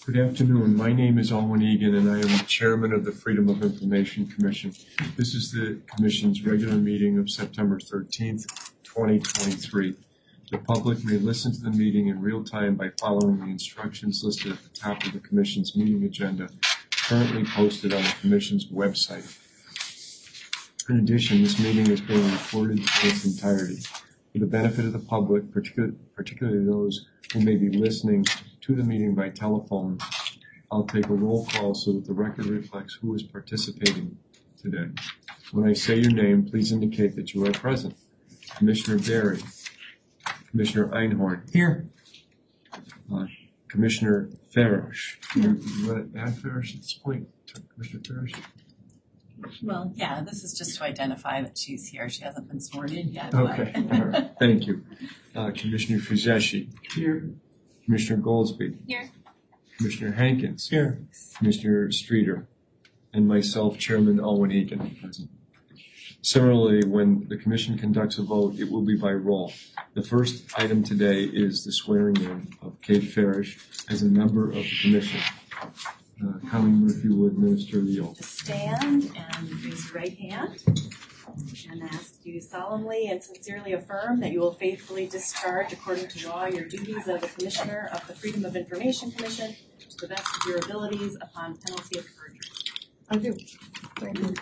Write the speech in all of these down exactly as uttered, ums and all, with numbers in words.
Good afternoon. My name is Owen Egan, and I am the chairman of the Freedom of Information Commission. This is the Commission's regular meeting of September thirteenth, twenty twenty-three. The public may listen to the meeting in real time by following the instructions listed at the top of the Commission's meeting agenda, currently posted on the Commission's website. In addition, this meeting is being recorded in its entirety. For the benefit of the public, particularly, particularly those who may be listening to the meeting by telephone, I'll take a roll call so that the record reflects who is participating today. When I say your name, please indicate that you are present. Commissioner Berry. Commissioner Einhorn. Here. Uh, Commissioner Farish. You, you want to add Farish at this point? Commissioner Farish? Well, yeah, this is just to identify that she's here. She hasn't been sworn in yet. Okay. All right. Thank you. Uh, Commissioner Fuzeshi. Here. Commissioner Goldsby. Here. Commissioner Hankins. Here. Commissioner Streeter. And myself, Chairman Owen Egan, present. Similarly, when the Commission conducts a vote, it will be by roll. The first item today is the swearing in of Kate Farish as a member of the Commission. Uh, Colleen Murphy will administer the oath. Stand and raise your right hand and ask you solemnly and sincerely affirm that you will faithfully discharge according to law your duties as a Commissioner of the Freedom of Information Commission to the best of your abilities upon penalty of perjury. I do. Thank you.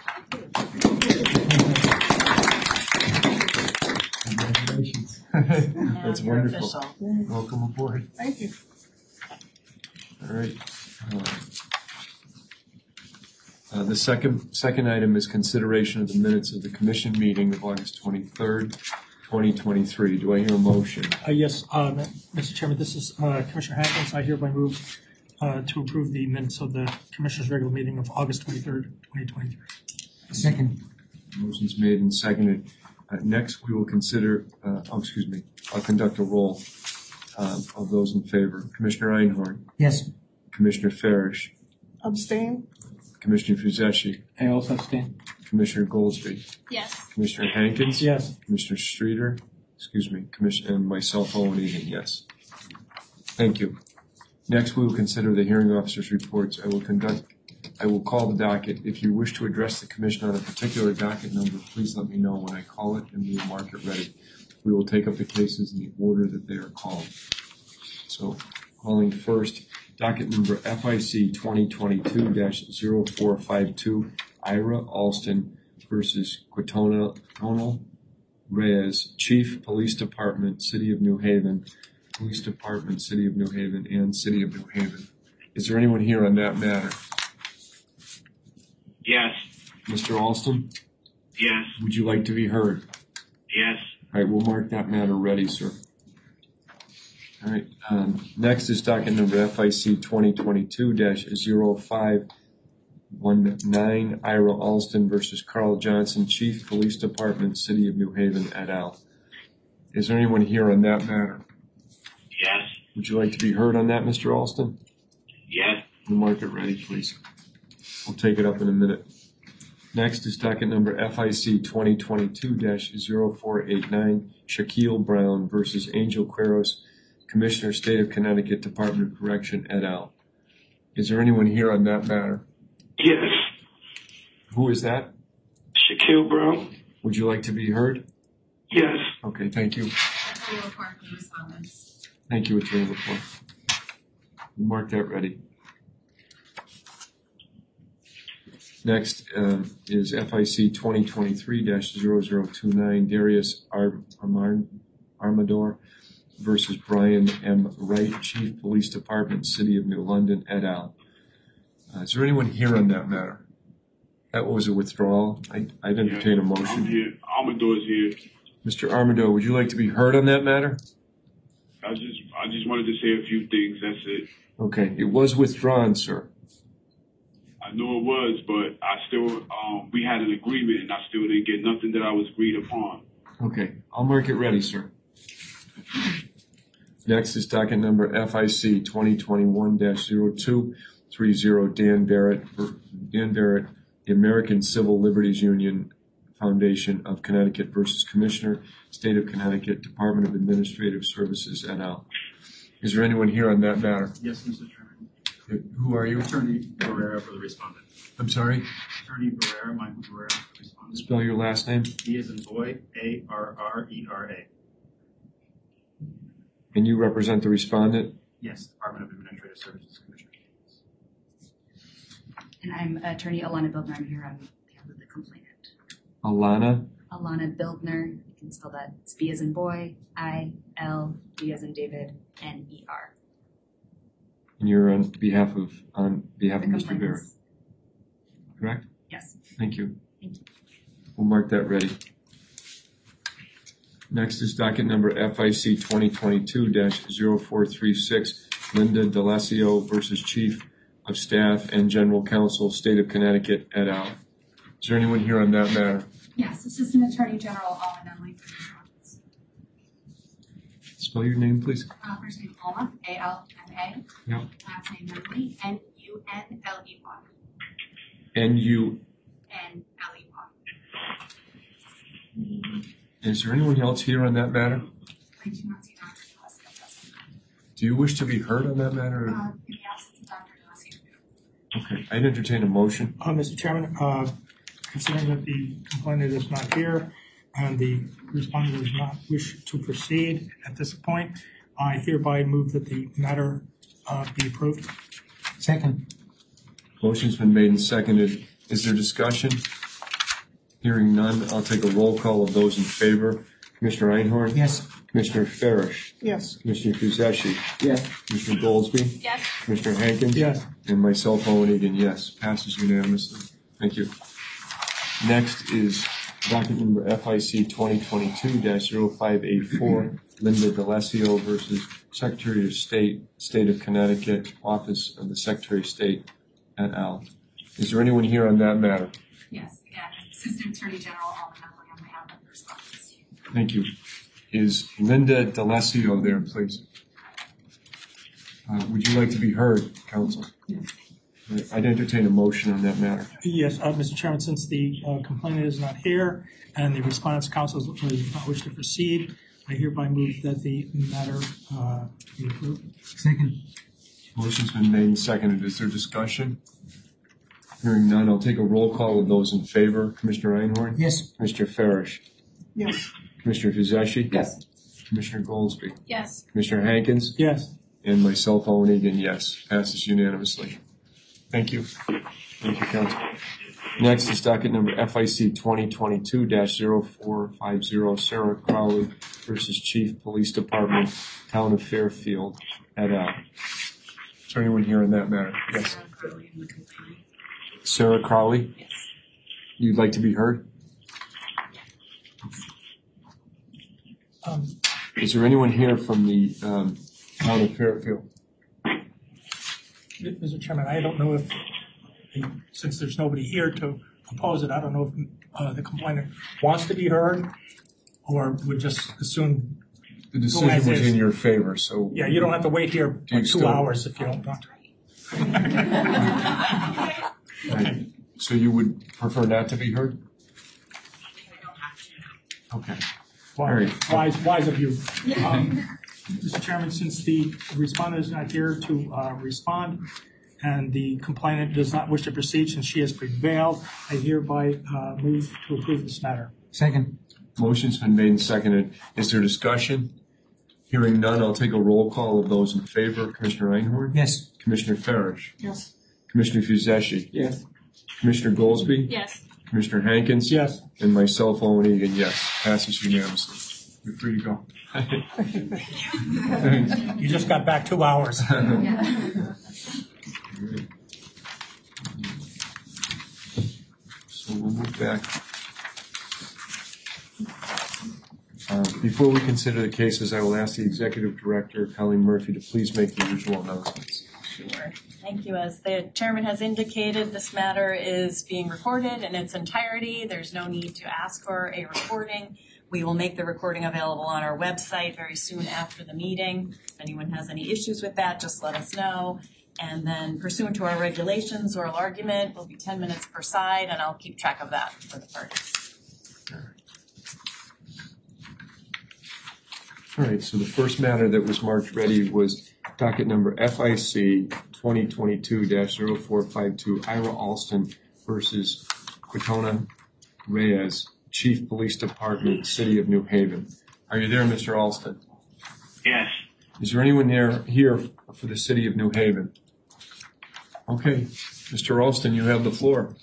Congratulations. That's you're wonderful. official. Welcome aboard. Thank you. All right. Uh, uh, the second second item is consideration of the minutes of the Commission meeting of August twenty-third, twenty twenty-three. Do I hear a motion? Uh, yes, uh, Mister Chairman, this is uh, Commissioner Hankins. I hereby move uh, to approve the minutes of the Commissioner's regular meeting of August twenty-third, twenty twenty-three. Second. Motion's made and seconded. Uh, next, we will consider, uh, oh, excuse me, I'll conduct a roll uh, of those in favor. Commissioner Einhorn. Yes. Commissioner Farish. Abstain. Commissioner Fuzeshi. I also abstain. Commissioner Goldsby. Yes. Commissioner Hankins. Yes. Commissioner Streeter. Excuse me. Commissioner and myself, Owen Egan. Yes. Thank you. Next, we will consider the hearing officer's reports. I will conduct. I will call the docket. If you wish to address the Commission on a particular docket number, please let me know when I call it, and we will mark it ready. We will take up the cases in the order that they are called. So, calling first. Docket number F I C twenty twenty-two dash zero four five two, Ira Alston versus Quintonil Reyes, Chief Police Department, City of New Haven, Police Department, City of New Haven, and City of New Haven. Is there anyone here on that matter? Yes. Mister Alston? Yes. Would you like to be heard? Yes. All right, we'll mark that matter ready, sir. All right. Um, next is docket number F I C twenty twenty-two dash zero five one nine, Ira Alston versus Carl Johnson, Chief Police Department, City of New Haven, et al. Is there anyone here on that matter? Yes. Would you like to be heard on that, Mister Alston? Yes. We'll mark it ready, please. We'll take it up in a minute. Next is docket number F I C twenty twenty-two dash zero four eight nine, Shaquille Brown versus Angel Quiros, Commissioner, State of Connecticut, Department of Correction, et al. Is there anyone here on that matter? Yes. Who is that? Shaquille Brown. Would you like to be heard? Yes. Okay, thank you. Attorney LaPointe can respond. Thank you, Attorney LaPointe. We'll mark that ready. Next um, is F I C twenty twenty-three dash zero zero two nine, Darius Ar- Armar- Armador versus Brian M. Wright, Chief Police Department, City of New London, et al. Uh, is there anyone here on that matter? That was a withdrawal. I, I'd entertain a motion. I'm here. Amador's here. Mister Armador, would you like to be heard on that matter? I just, I just wanted to say a few things. That's it. Okay, it was withdrawn, sir. I know it was, but I still, um, we had an agreement, and I still didn't get nothing that I was agreed upon. Okay, I'll mark it ready, sir. Next is docket number F I C twenty twenty-one dash zero two three zero, Dan Barrett, Dan Barrett, the American Civil Liberties Union Foundation of Connecticut versus Commissioner, State of Connecticut, Department of Administrative Services, et al. Is there anyone here on that matter? Yes, Mister Chairman. Who are you? Attorney Barrera for the respondent. I'm sorry? Attorney Barrera, Michael Barrera for the respondent. Spell your last name. B as in boy, A R R E R A. And you represent the respondent? Yes, Department of Administrative Services Commissioner. And I'm Attorney Alana Bildner. I'm here on behalf of the complainant. Alana? Alana Bildner. You can spell that. It's B as in boy, I, L, D as in David, N E R. And you're on behalf of on behalf The of Mister Barrett, complainants. correct? Yes. Thank you. Thank you. We'll mark that ready. Next is docket number F I C twenty twenty-two dash zero four three six, Linda D'Alessio versus Chief of Staff and General Counsel, State of Connecticut, et al. Is there anyone here on that matter? Yes, Assistant Attorney General Alma Nunley for the office. Spell your name, please. Uh, first name Alma, A L M A. Yep. Last name Nunley, N U N L E Y. N U. N L E Y. Is there anyone else here on that matter? I do not see Doctor D'Alessio present. Do you wish to be heard on that matter? Uh, in the absence of Doctor D'Alessio. Okay, I'd entertain a motion. Uh, Mister Chairman, uh, considering that the complainant is not here and the respondent does not wish to proceed at this point, I hereby move that the matter uh, be approved. Second. Motion's been made and seconded. Is there discussion? Hearing none, I'll take a roll call of those in favor. Commissioner Einhorn? Yes. Commissioner Farish? Yes. Commissioner Fuseshi? Yes. Commissioner Goldsby? Yes. Commissioner Hankins? Yes. And myself, Owen Egan, yes. Passes unanimously. Thank you. Next is docket number F I C twenty twenty-two dash zero five eight four, Linda D'Alessio versus Secretary of State, State of Connecticut, Office of the Secretary of State, et al. Is there anyone here on that matter? Yes, again, Assistant Attorney General Alma Nunley on behalf of the respondents. Thank you. Is Linda D'Alessio there, please? Uh, would you like to be heard, counsel? Yes. I'd entertain a motion on that matter. Yes, uh, Mister Chairman, since the uh, complainant is not here and the respondent's counsel does not wish to proceed, I hereby move that the matter uh, be approved. Second. Motion's been made and seconded. Is there discussion? Hearing none, I'll take a roll call of those in favor. Commissioner Einhorn? Yes. Commissioner Farish? Yes. Commissioner Fuseshi? Yes. Commissioner Goldsby? Yes. Commissioner Hankins? Yes. And myself, Owen Egan, yes. Passes unanimously. Thank you. Thank you, counsel. Next is docket number F I C twenty twenty-two dash zero four five zero, Sarah Crowley versus Chief Police Department, Town of Fairfield, et al. Is there anyone here on that matter? Yes. Sarah Crowley, I'm the complainant. Sarah Crowley? Yes. You'd like to be heard? Um, Is there anyone here from the um, Town of Fairfield? Mister Chairman, I don't know if, since there's nobody here to oppose it, I don't know if uh, the complainant wants to be heard or would just assume, The decision as was is. in your favor, so. yeah, you don't have to wait here Do for you two still- hours if you don't want to. Right. So you would prefer not to be heard? Okay. All Wise, right. wise, wise of you. Um, Mister Chairman, since the respondent is not here to uh, respond and the complainant does not wish to proceed since she has prevailed, I hereby uh, move to approve this matter. Second. Motion's been made and seconded. Is there discussion? Hearing none, I'll take a roll call of those in favor. Commissioner Einhorn? Yes. Commissioner Farish? Yes. Commissioner Fuseshi? Yes. Commissioner Goldsby? Yes. Commissioner Hankins? Yes. And myself, Owen Egan, yes. Passes unanimously. You're free to go. You just got back two hours. So we'll move back. Uh, Before we consider the cases, I will ask the Executive Director, Colleen Murphy, to please make the usual announcements. Sure. Thank you. As the chairman has indicated, this matter is being recorded in its entirety. There's no need to ask for a recording. We will make the recording available on our website very soon after the meeting. If anyone has any issues with that, just let us know. And then pursuant to our regulations, oral argument will be ten minutes per side, and I'll keep track of that for the parties. All right, so the first matter that was marked ready was docket number F I C twenty twenty-two dash zero four five two, Ira Alston versus Quintona Reyes, Chief Police Department, City of New Haven. Are you there, Mister Alston? Yes. Is there anyone there here for the City of New Haven? Okay, Mister Alston, you have the floor.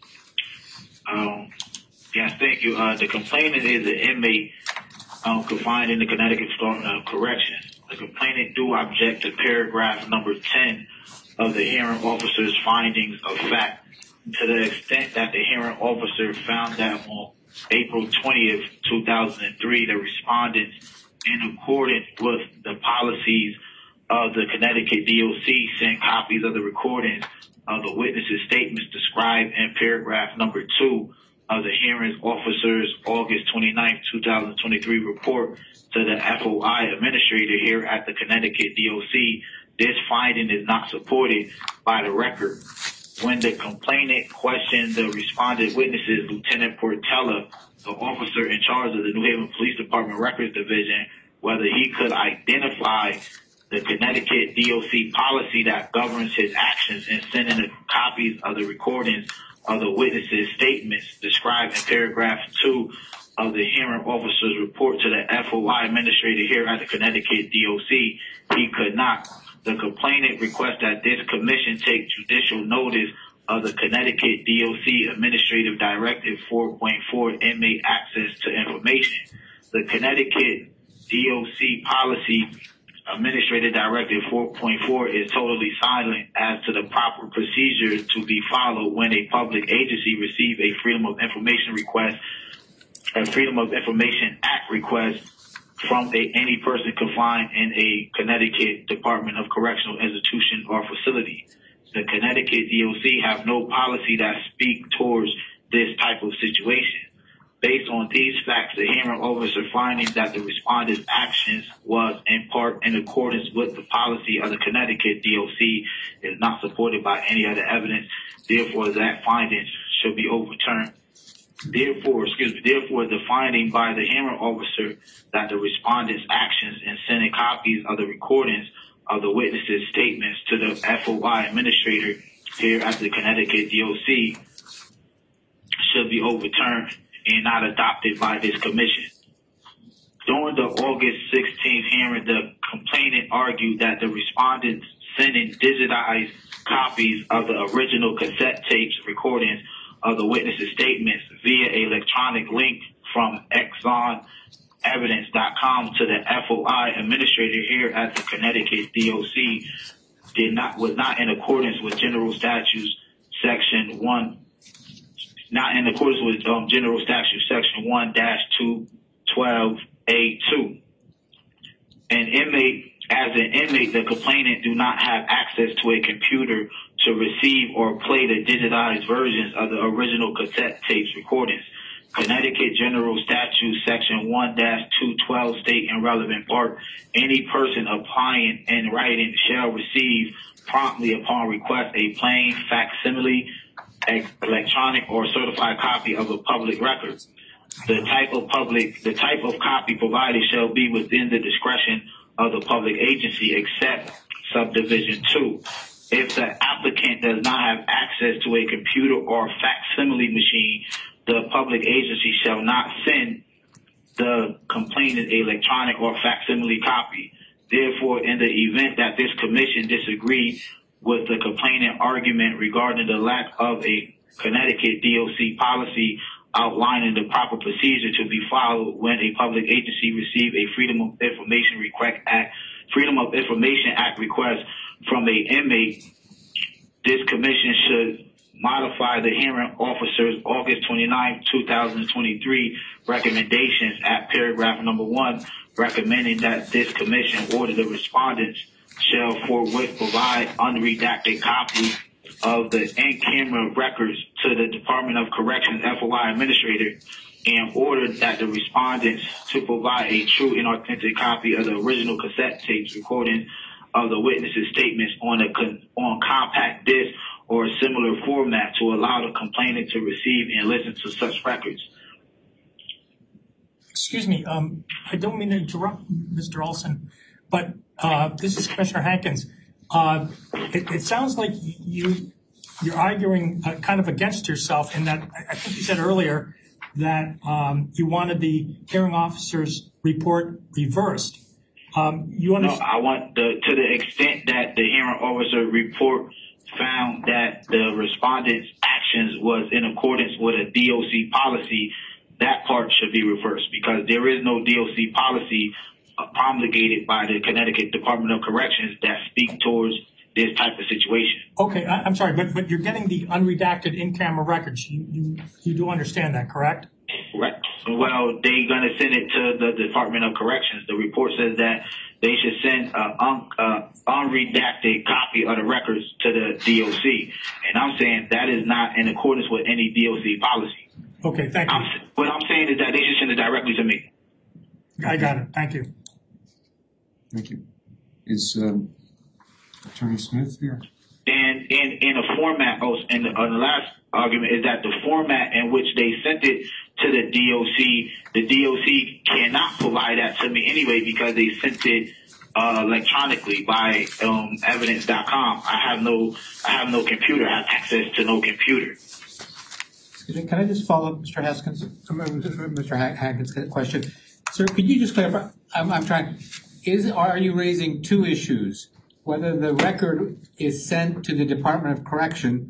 Um, yes, thank you. Uh, the complainant is an inmate um, confined in the Connecticut Department of Corrections. The complainant do object to paragraph number ten of the hearing officer's findings of fact, to the extent that the hearing officer found that on April twentieth, two thousand three, the respondent, in accordance with the policies of the Connecticut D O C, sent copies of the recordings of the witnesses' statements described in paragraph number two of the hearing officer's August twenty-ninth, two thousand twenty-three report to the F O I administrator here at the Connecticut D O C. This finding is not supported by the record. When the complainant questioned the respondent witnesses, Lieutenant Portella, the officer in charge of the New Haven Police Department Records Division, whether he could identify the Connecticut D O C policy that governs his actions in sending the copies of the recordings of the witnesses' statements described in paragraph two of the hearing officer's report to the F O I administrator here at the Connecticut D O C, he could not. The complainant requests that this commission take judicial notice of the Connecticut D O C Administrative Directive four point four, Inmate Access to Information. The Connecticut D O C Policy Administrative Directive four point four is totally silent as to the proper procedure to be followed when a public agency receives a Freedom of Information request, a Freedom of Information Act request from a, any person confined in a Connecticut Department of Correctional institution or facility. The Connecticut D O C have no policy that speak towards this type of situation. Based on these facts, the hearing officer finding that the respondent's actions was in part in accordance with the policy of the Connecticut D O C is not supported by any other evidence. Therefore, that finding should be overturned. Therefore, excuse me, therefore, the finding by the hearing officer that the respondent's actions in sending copies of the recordings of the witnesses' statements to the F O I administrator here at the Connecticut D O C should be overturned and not adopted by this commission. During the August sixteenth hearing, the complainant argued that the respondent sending digitized copies of the original cassette tapes recordings of the witnesses' statements via electronic link from exon evidence dot com to the F O I administrator here at the Connecticut D O C did not was not in accordance with General Statutes Section one, not in accordance with um, General Statute Section one dash two twelve A two. An inmate, as an inmate, the complainant do not have access to a computer to receive or play the digitized versions of the original cassette tapes recordings. Connecticut General Statute Section one dash two twelve state in relevant part, any person applying in writing shall receive promptly upon request a plain facsimile, electronic or certified copy of a public record. The type of public, the type of copy provided shall be within the discretion of the public agency except subdivision two. If the applicant does not have access to a computer or facsimile machine, the public agency shall not send the complainant an electronic or facsimile copy. Therefore, in the event that this commission disagrees with the complainant argument regarding the lack of a Connecticut D O C policy outlining the proper procedure to be followed when a public agency receives a Freedom of Information request Act, Freedom of Information Act request from a inmate, this commission should modify the hearing officer's August twenty-ninth, two thousand twenty-three recommendations at paragraph number one, recommending that this commission order the respondents shall forthwith provide unredacted copies of the in-camera records to the Department of Corrections F O I administrator and order that the respondents to provide a true and authentic copy of the original cassette tapes recording of the witnesses' statements on a con- on compact disc or a similar format to allow the complainant to receive and listen to such records. Excuse me, um, I don't mean to interrupt, Mister Olson, but uh, this is Commissioner Hankins. Uh, it, it sounds like you, you're arguing uh, kind of against yourself in that I think you said earlier that um, you wanted the hearing officer's report reversed. Um, you No, understand? I want the to the extent that the hearing officer report found that the respondent's actions was in accordance with a D O C policy, that part should be reversed because there is no D O C policy uh, promulgated by the Connecticut Department of Corrections that speak towards this type of situation. Okay, I, I'm sorry, but but you're getting the unredacted in-camera records. You you you do understand that, correct? Right. Well, they're going to send it to the Department of Corrections. The report says that they should send an un, uh, unredacted copy of the records to the D O C. And I'm saying that is not in accordance with any D O C policy. Okay, thank you. I'm, what I'm saying is that they should send it directly to me. I got it. Thank you. Thank you. Is um, Attorney Smith here? And in, in a format, oh, and the, uh, the last argument is that the format in which they sent it to the D O C, the D O C cannot provide that to me anyway because they sent it uh, electronically by um, evidence dot com. I have no, I have no computer. I have access to no computer. Excuse me, can I just follow up Mister Haskins, Mister Hankins' question? Sir, could you just clarify? I'm, I'm trying. Is are you raising two issues? Whether the record is sent to the Department of Correction,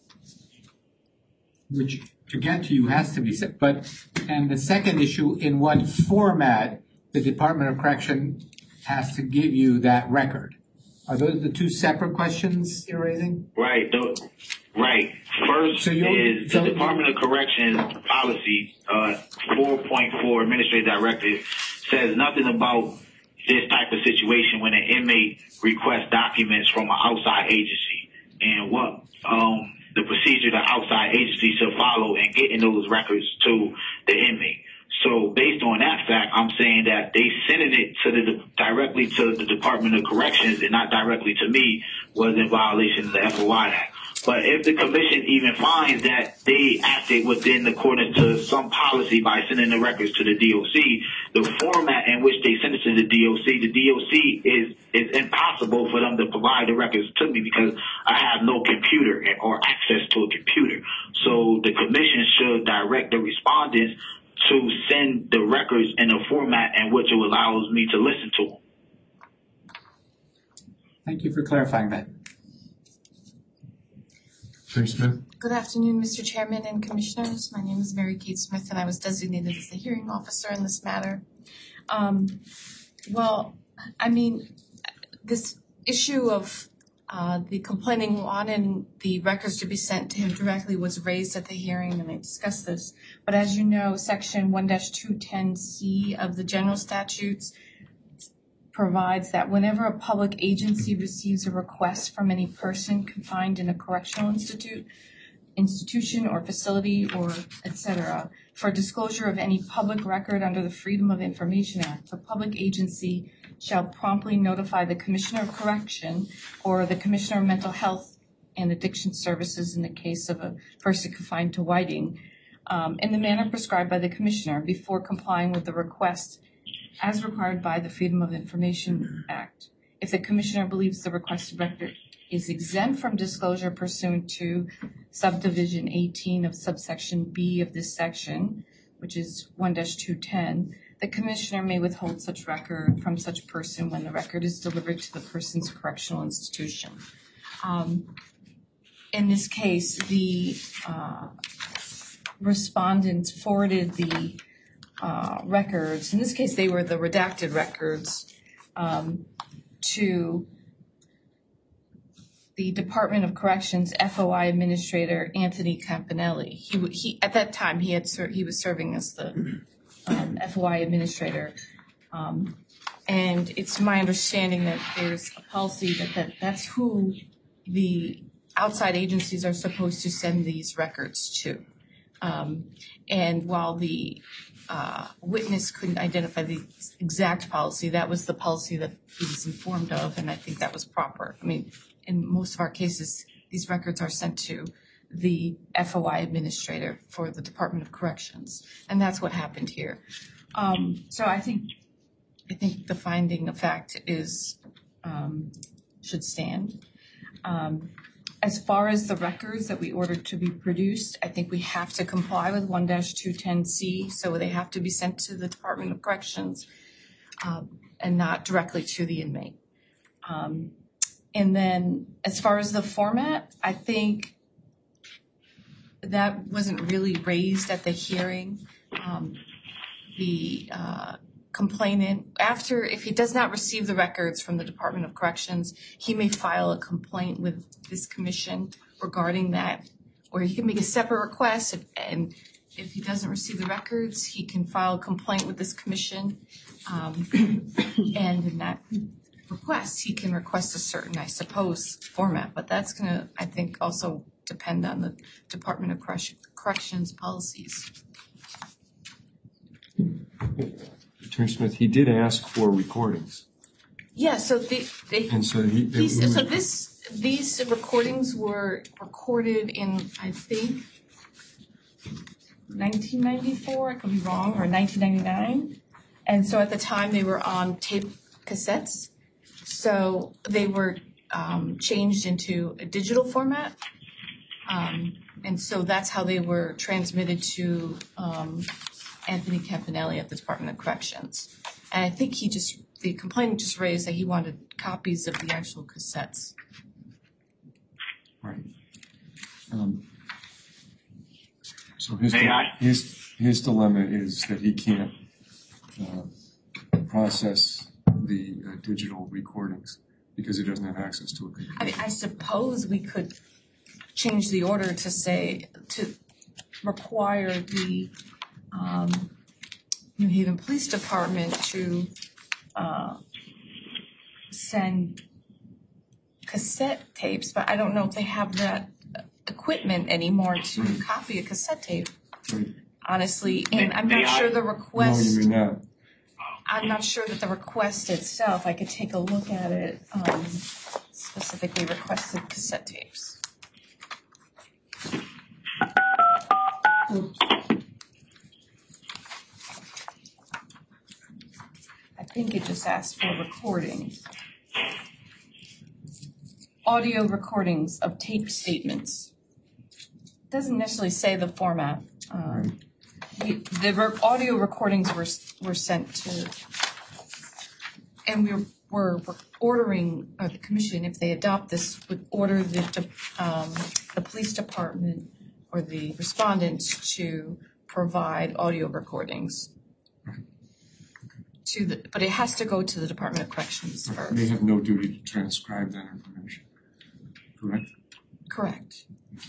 which to get to you has to be sent, but and the second issue, in what format the Department of Correction has to give you that record? Are those the two separate questions you're raising? Right. The, right. First so is the so Department of Corrections policy, uh, four point four Administrative Directive says nothing about this type of situation when an inmate requests documents from an outside agency and what um, the procedure the outside agency should follow in getting those records to the inmate. So based on that fact, I'm saying that they sending it to the directly to the Department of Corrections and not directly to me was in violation of the F O I Act. But if the commission even finds that they acted within accordance to some policy by sending the records to the D O C, the format in which they send it to the D O C, the D O C is is impossible for them to provide the records to me because I have no computer or access to a computer. So the commission should direct the respondents to send the records in a format in which it allows me to listen to them. Thank you for clarifying that. Attorney Smith? Good afternoon, Mister Chairman and Commissioners. My name is Mary Kate Smith, and I was designated as the hearing officer in this matter. Um, well, I mean, this issue of uh, the complaining wanting the records to be sent to him directly was raised at the hearing, and I discussed this. But as you know, Section one dash two ten C of the general statutes provides that whenever a public agency receives a request from any person confined in a correctional institute, institution or facility or et cetera for disclosure of any public record under the Freedom of Information Act, the public agency shall promptly notify the Commissioner of Correction or the Commissioner of Mental Health and Addiction Services in the case of a person confined to Whiting um, in the manner prescribed by the Commissioner before complying with the request as required by the Freedom of Information Act. If the Commissioner believes the requested record is exempt from disclosure pursuant to subdivision eighteen of subsection B of this section, which is one dash two ten, the Commissioner may withhold such record from such person when the record is delivered to the person's correctional institution. Um, in this case, the uh, respondent forwarded the Uh, records. In this case, they were the redacted records um, to the Department of Corrections F O I Administrator Anthony Campanelli. He, he at that time he had ser- he was serving as the um, F O I Administrator, um, and it's my understanding that there's a policy that, that that's who the outside agencies are supposed to send these records to. Um, and while the uh, witness couldn't identify the exact policy, that was the policy that he was informed of, and I think that was proper. I mean, in most of our cases, these records are sent to the F O I administrator for the Department of Corrections, and that's what happened here. Um, so I think, I think the finding of fact is, um, should stand. Um, as far as the records that we ordered to be produced, I think we have to comply with one dash two ten C, so they have to be sent to the Department of Corrections, um, and not directly to the inmate. Um, and then as far as the format, I think that wasn't really raised at the hearing. Um, the uh, complainant, after, if he does not receive the records from the Department of Corrections, he may file a complaint with this commission regarding that, or he can make a separate request, if, and if he doesn't receive the records, he can file a complaint with this commission, um, and in that request, he can request a certain, I suppose, format, but that's gonna, I think, also depend on the Department of Corrections policies. Attorney Smith, he did ask for recordings. Yeah, so they, they And so he, they, these, he was- so this, these recordings were recorded in, I think, nineteen ninety-four, I could be wrong, or nineteen ninety-nine. And so at the time, they were on tape cassettes. So they were um, changed into a digital format. Um, and so that's how they were transmitted to um, Anthony Campanelli at the Department of Corrections. And I think he just, the complainant just raised that he wanted copies of the actual cassettes. Right. Um, so his, May I? his, his dilemma is that he can't uh, process the uh, digital recordings because he doesn't have access to a computer. I mean, I suppose we could change the order to say, to require the um, New Haven Police Department to uh, send cassette tapes, but I don't know if they have that equipment anymore to copy a cassette tape, Right. honestly. And I'm May not I? sure the No, request, you may not. I'm not sure that the request itself, I could take a look at it, um, specifically requested cassette tapes. Oops. I think it just asked for recordings. Audio recordings of tape statements. Doesn't necessarily say the format. Um, the the re- audio recordings were were sent to, and we were, were ordering, or the commission, if they adopt this, would order the de- um, the police department or the respondents to provide audio recordings. To the, but it has to go to the Department of Corrections first. They have no duty to transcribe that information. Correct? Correct.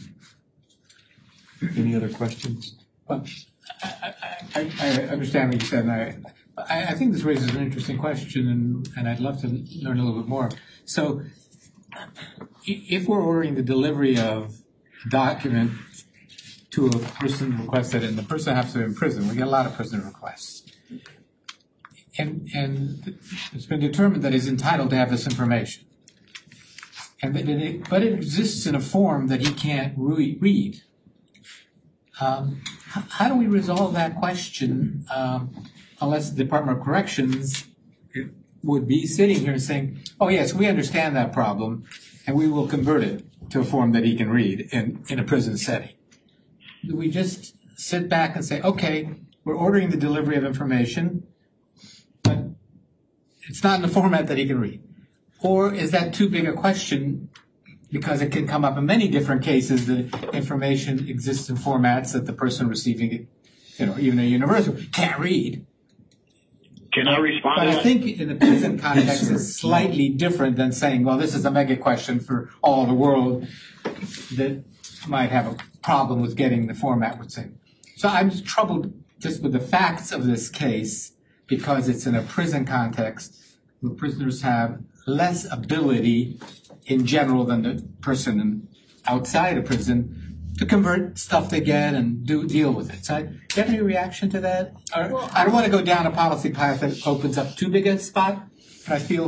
Any other questions? Well, I, I, I, I understand what you said, and I, I, I think this raises an interesting question, and, and I'd love to learn a little bit more. So, i- if we're ordering the delivery of a document to a person requested, and the person has to be in prison, we get a lot of prison requests. And, and it's been determined that he's entitled to have this information. And that it, but it exists in a form that he can't re- read. Um, h- how do we resolve that question um, unless the Department of Corrections would be sitting here saying, oh yes, we understand that problem and we will convert it to a form that he can read in, in a prison setting? Do we just sit back and say, okay, we're ordering the delivery of information, but it's not in the format that he can read? Or is that too big a question because it can come up in many different cases that information exists in formats that the person receiving it, you know, even a university, can't read? Can I respond But to I that? think in the prison context it's slightly different than saying, well, this is a mega question for all the world that might have a problem with getting the format would say. So I'm troubled just with the facts of this case because it's in a prison context where prisoners have less ability in general than the person outside of prison to convert stuff they get and do deal with it. So, do you have any reaction to that? Or, Well, I don't want to go down a policy path that opens up too big a spot, but I feel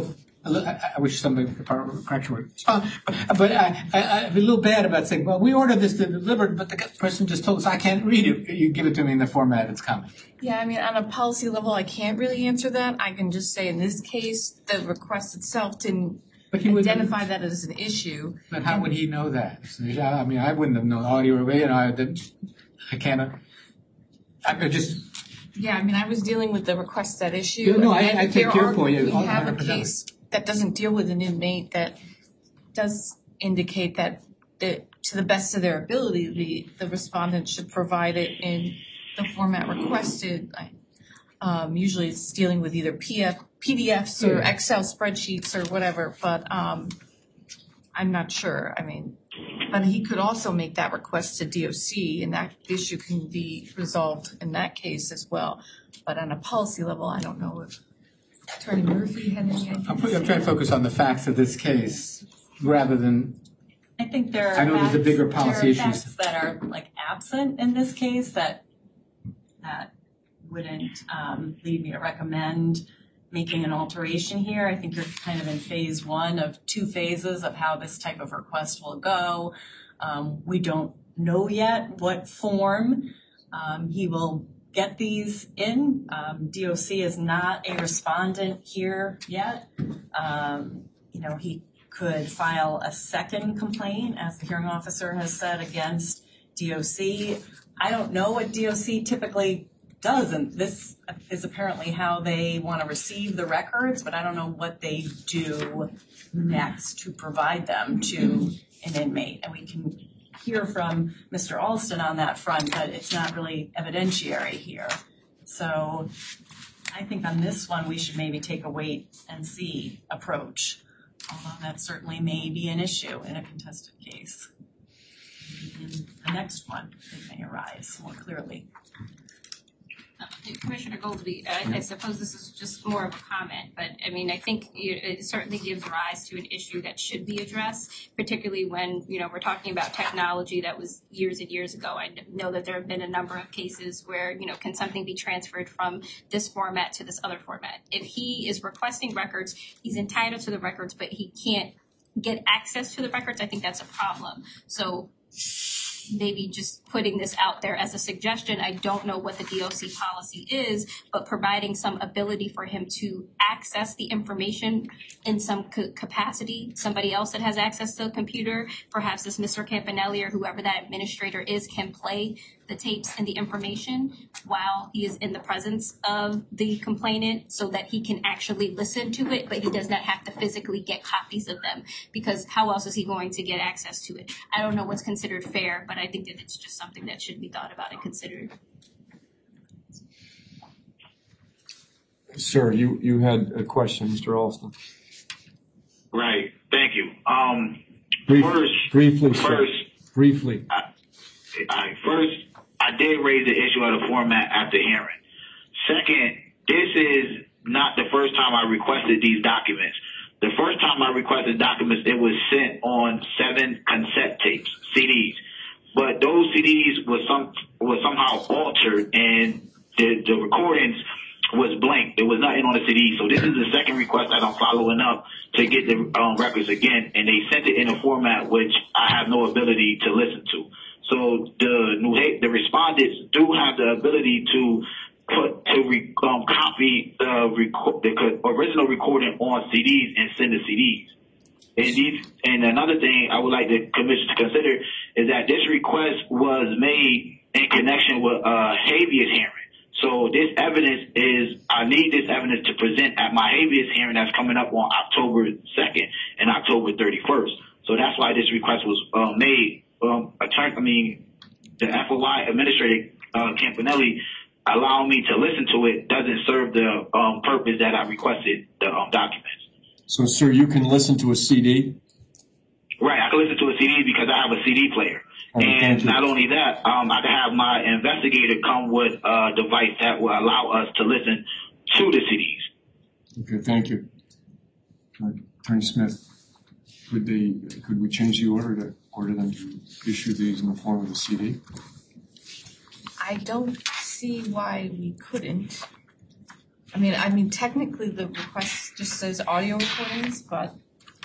I, I wish somebody, the Department of Correction would respond, but I, I, I feel a little bad about saying, well, we ordered this to be delivered, but the person just told us I can't read it. You give it to me in the format it's coming. Yeah, I mean, on a policy level, I can't really answer that. I can just say in this case, the request itself didn't But he would identify that as an issue. But how would he know that? So, I mean, I wouldn't have known audio or video. I didn't. I can't. I could just. Yeah, I mean, I was dealing with the request that issue. No, I, and I take there your are- point. We Yeah, have a one hundred percent. case that doesn't deal with an inmate that does indicate that, that to the best of their ability, the, the respondent should provide it in the format requested. Um, usually it's dealing with either P F, P D Fs or Yeah. Excel spreadsheets or whatever, but um, I'm not sure. I mean, but he could also make that request to D O C, and that issue can be resolved in that case as well. But on a policy level, I don't know if Attorney Murphy had any ideas. I'm, put- I'm trying to focus on the facts of this case rather than. I think there are I know there's a facts- bigger policy there are issues. facts that are like absent in this case that that wouldn't um, lead me to recommend making an alteration here. I think you're kind of in phase one of two phases of how this type of request will go. Um, we don't know yet what form um, he will get these in. Um, D O C is not a respondent here yet. Um, you know, he could file a second complaint, as the hearing officer has said, against D O C. I don't know what D O C typically does, and this is apparently how they want to receive the records, but I don't know what they do next to provide them to an inmate. And we can hear from Mister Alston on that front, but it's not really evidentiary here. So I think on this one, we should maybe take a wait and see approach, although that certainly may be an issue in a contested case. In the next one, it may arise more clearly. Commissioner Goldsby, I, I suppose this is just more of a comment, but I mean, I think it, it certainly gives rise to an issue that should be addressed, particularly when, you know, we're talking about technology that was years and years ago. I know that there have been a number of cases where, you know, can something be transferred from this format to this other format? If he is requesting records, he's entitled to the records, but he can't get access to the records. I think that's a problem. So maybe just putting this out there as a suggestion. I don't know what the D O C policy is, but providing some ability for him to access the information in some ca- capacity. Somebody else that has access to a computer, perhaps this Mister Campanelli or whoever that administrator is, can play the tapes and the information while he is in the presence of the complainant so that he can actually listen to it, but he does not have to physically get copies of them, because how else is he going to get access to it? I don't know what's considered fair, but I think that it's just something that should be thought about and considered. Sir, you, you had a question, Mister Alston. Right. Thank you. Um, Brief, first, briefly, sir. first, Briefly. I, I, first, I did raise the issue of the format at the hearing. Second, this is not the first time I requested these documents. The first time I requested documents, it was sent on seven cassette tapes, C Ds. But those C Ds was some was somehow altered, and the, the recordings was blank. There was nothing on the C D. So this is the second request that I'm following up to get the um, records again, and they sent it in a format which I have no ability to listen to. So the New Ha- the respondents do have the ability to put to re- um, copy the, reco- the co- original recording on C Ds and send the C Ds. And these, and another thing I would like the commission to consider is that this request was made in connection with a habeas hearing. So this evidence is, I need this evidence to present at my habeas hearing that's coming up on October second and October thirty-first. So that's why this request was uh, made. Um, attorney, I mean, the F O I administrator, uh, Campanelli, allowing me to listen to it doesn't serve the um, purpose that I requested the um, documents. So, sir, you can listen to a C D? Right, I can listen to a C D because I have a C D player. Right, and not only that, um, I can have my investigator come with a device that will allow us to listen to the C Ds. Okay, thank you. Uh, Attorney Smith, could they, could we change the order to order them to issue these in the form of a C D? I don't see why we couldn't. I mean, I mean, technically the request just says audio recordings, but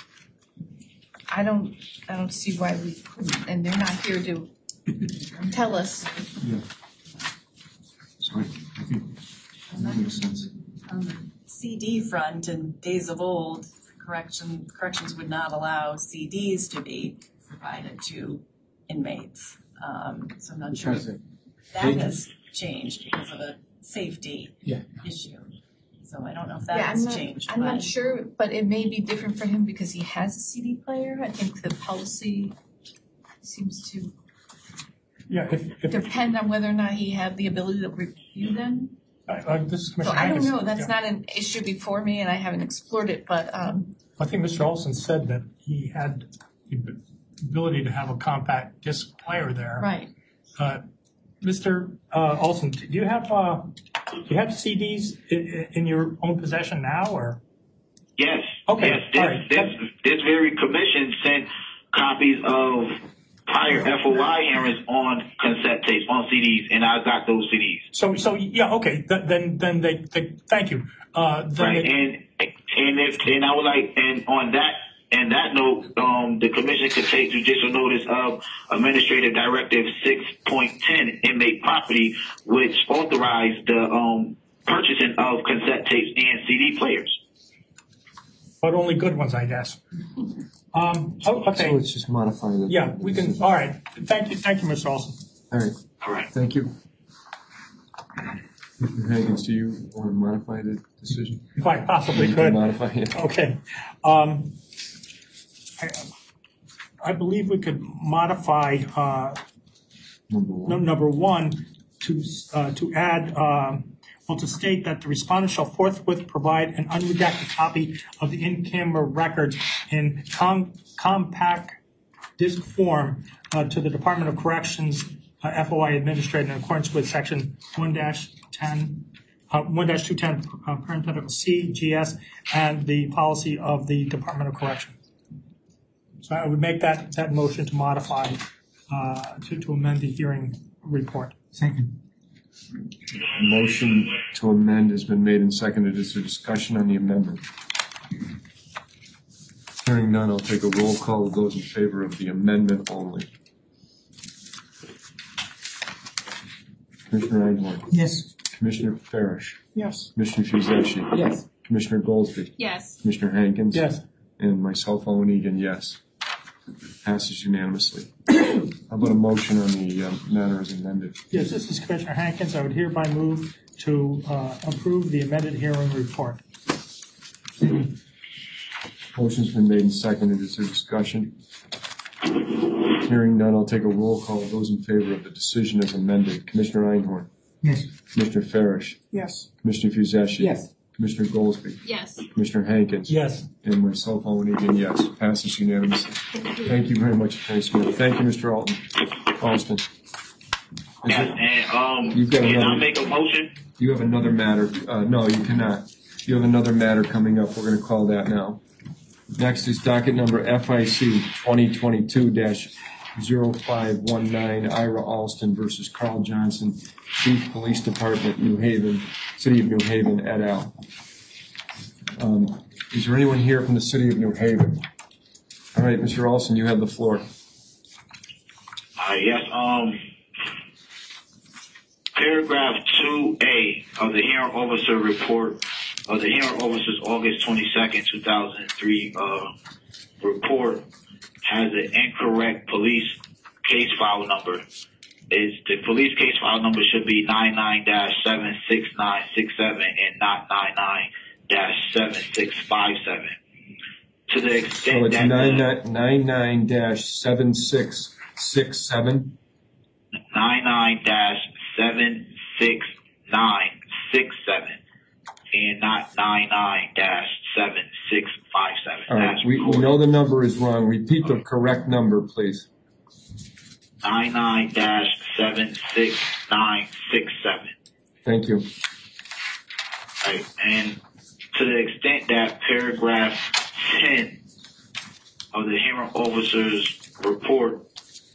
I don't, I don't see why we couldn't, and they're not here to tell us. Yeah. So I, I think that makes sense. On the C D front, in days of old, correction, corrections would not allow C Ds to be provided to inmates. Um, so I'm not sure if that has changed because of a safety Yeah. issue. So I don't know if Yeah, that I'm has not, changed. I'm but- not sure, but it may be different for him because he has a C D player. I think the policy seems to Yeah, if, if, depend on whether or not he had the ability to review them. uh, uh, this is So Commissioner I don't Hankins. know, that's Yeah. not an issue before me and I haven't explored it, but, um, I think Mister Olson said that he had the ability to have a compact disc player there. right. Uh, Mister Uh, Olson, do you have, uh, do you have C Ds in, in your own possession now, or? Yes. Okay, Yes, this, all right. this, this very commission sent copies of prior F O I hearings on cassette tapes, on C Ds, and I got those C Ds. So, so, yeah, okay, th- then, then they, they, thank you. Uh, then Right, they- and, and if, and I would like, and on that, and that note, um, the commission could take judicial notice of Administrative Directive six point ten inmate property, which authorized the, um, purchasing of cassette tapes and C D players. but only good ones, I guess. Um, oh, So okay, let's just modify the. yeah, we can, all right, thank you, thank you, Mister Olson. All right, All right. thank you. Mister Hankins, do you want to modify the decision? If I possibly You can could. Modify it. Okay. Um, I, I believe we could modify, uh, Number num- one. number one to, uh, to add, um, well, to state that the respondent shall forthwith provide an unredacted copy of the in-camera records in com- compact disc form, uh, to the Department of Corrections, uh, F O I administrator in accordance with section one dash ten, uh, one dash two ten, uh, parenthetical C, G S, and the policy of the Department of Corrections. So I would make that, that motion to modify, uh, to, to amend the hearing report. Second. Motion to amend has been made and seconded. Is there discussion on the amendment? Hearing none, I'll take a roll call of those in favor of the amendment only. Commissioner Einhorn. Yes. Commissioner Farish. Yes. Commissioner Fuseshi. Yes. Commissioner Goldsby. Yes. Commissioner Hankins. Yes. And myself, Owen Egan, yes. Passes unanimously. How about a motion on the uh, matter as amended? Yes, this is Commissioner Hankins. I would hereby move to uh, approve the amended hearing report. Motion's been made and seconded. Is there discussion? Hearing none, I'll take a roll call of those in favor of the decision as amended. Commissioner Einhorn. Yes. Commissioner Farish. Yes. Commissioner Fuseshi. Yes. Commissioner Goldsby. Yes. Commissioner Hankins. Yes. And myself, Owen Egan, yes. Passes unanimously. Thank you very much, Attorney Smith. Thank you, Mister Alton. Alston. Is Yes, it- and, um, You've got can I another- make a motion? You have another matter. Uh, no, you cannot. You have another matter coming up. We're going to call that now. Next is docket number F I C twenty twenty-two dash zero five one nine, Ira Alston versus Carl Johnson, Chief Police Department, New Haven, City of New Haven, et al. Um, is there anyone here from the City of New Haven? All right, Mister Alston, you have the floor. Uh, yes, um, paragraph two A of the hearing officer report, of the hearing officer's August twenty-second, two thousand three, uh, report has an incorrect police case file number. Is the police case file number should be nine nine dash seven six nine six seven and not nine nine dash seven six five seven. To the So extent it's that nine nine nine dash seven six six seven. nine nine dash seven six nine six seven and not nine nine dash seven six five seven. All right, we, we know the number is wrong. Repeat the correct number, please. nine nine dash seven six nine six seven. Thank you. Right, and to the extent that paragraph ten of the hearing officer's report,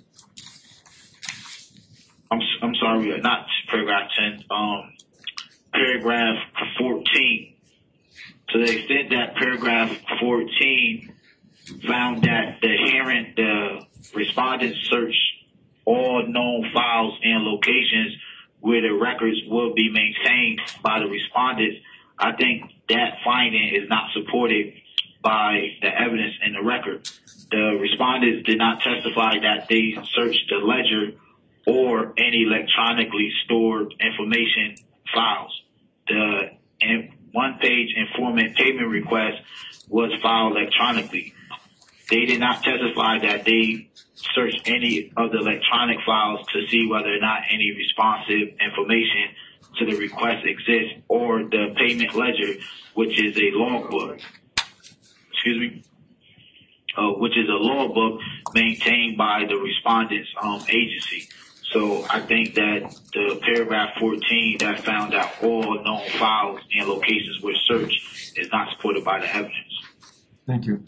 I'm I'm sorry, not paragraph ten. Um, paragraph fourteen. To the extent that paragraph fourteen found that the hearing, the respondent searched all known files and locations where the records will be maintained by the respondents, I think that finding is not supported by the evidence in the record. The respondents did not testify that they searched the ledger or any electronically stored information files. The one-page informant payment request was filed electronically. They did not testify that they searched any of the electronic files to see whether or not any responsive information to the request exists, or the payment ledger, which is a logbook. Excuse me. Uh, which is a logbook maintained by the respondent's um, agency. So I think that the paragraph fourteen that found out all known files and locations were searched is not supported by the evidence. Thank you.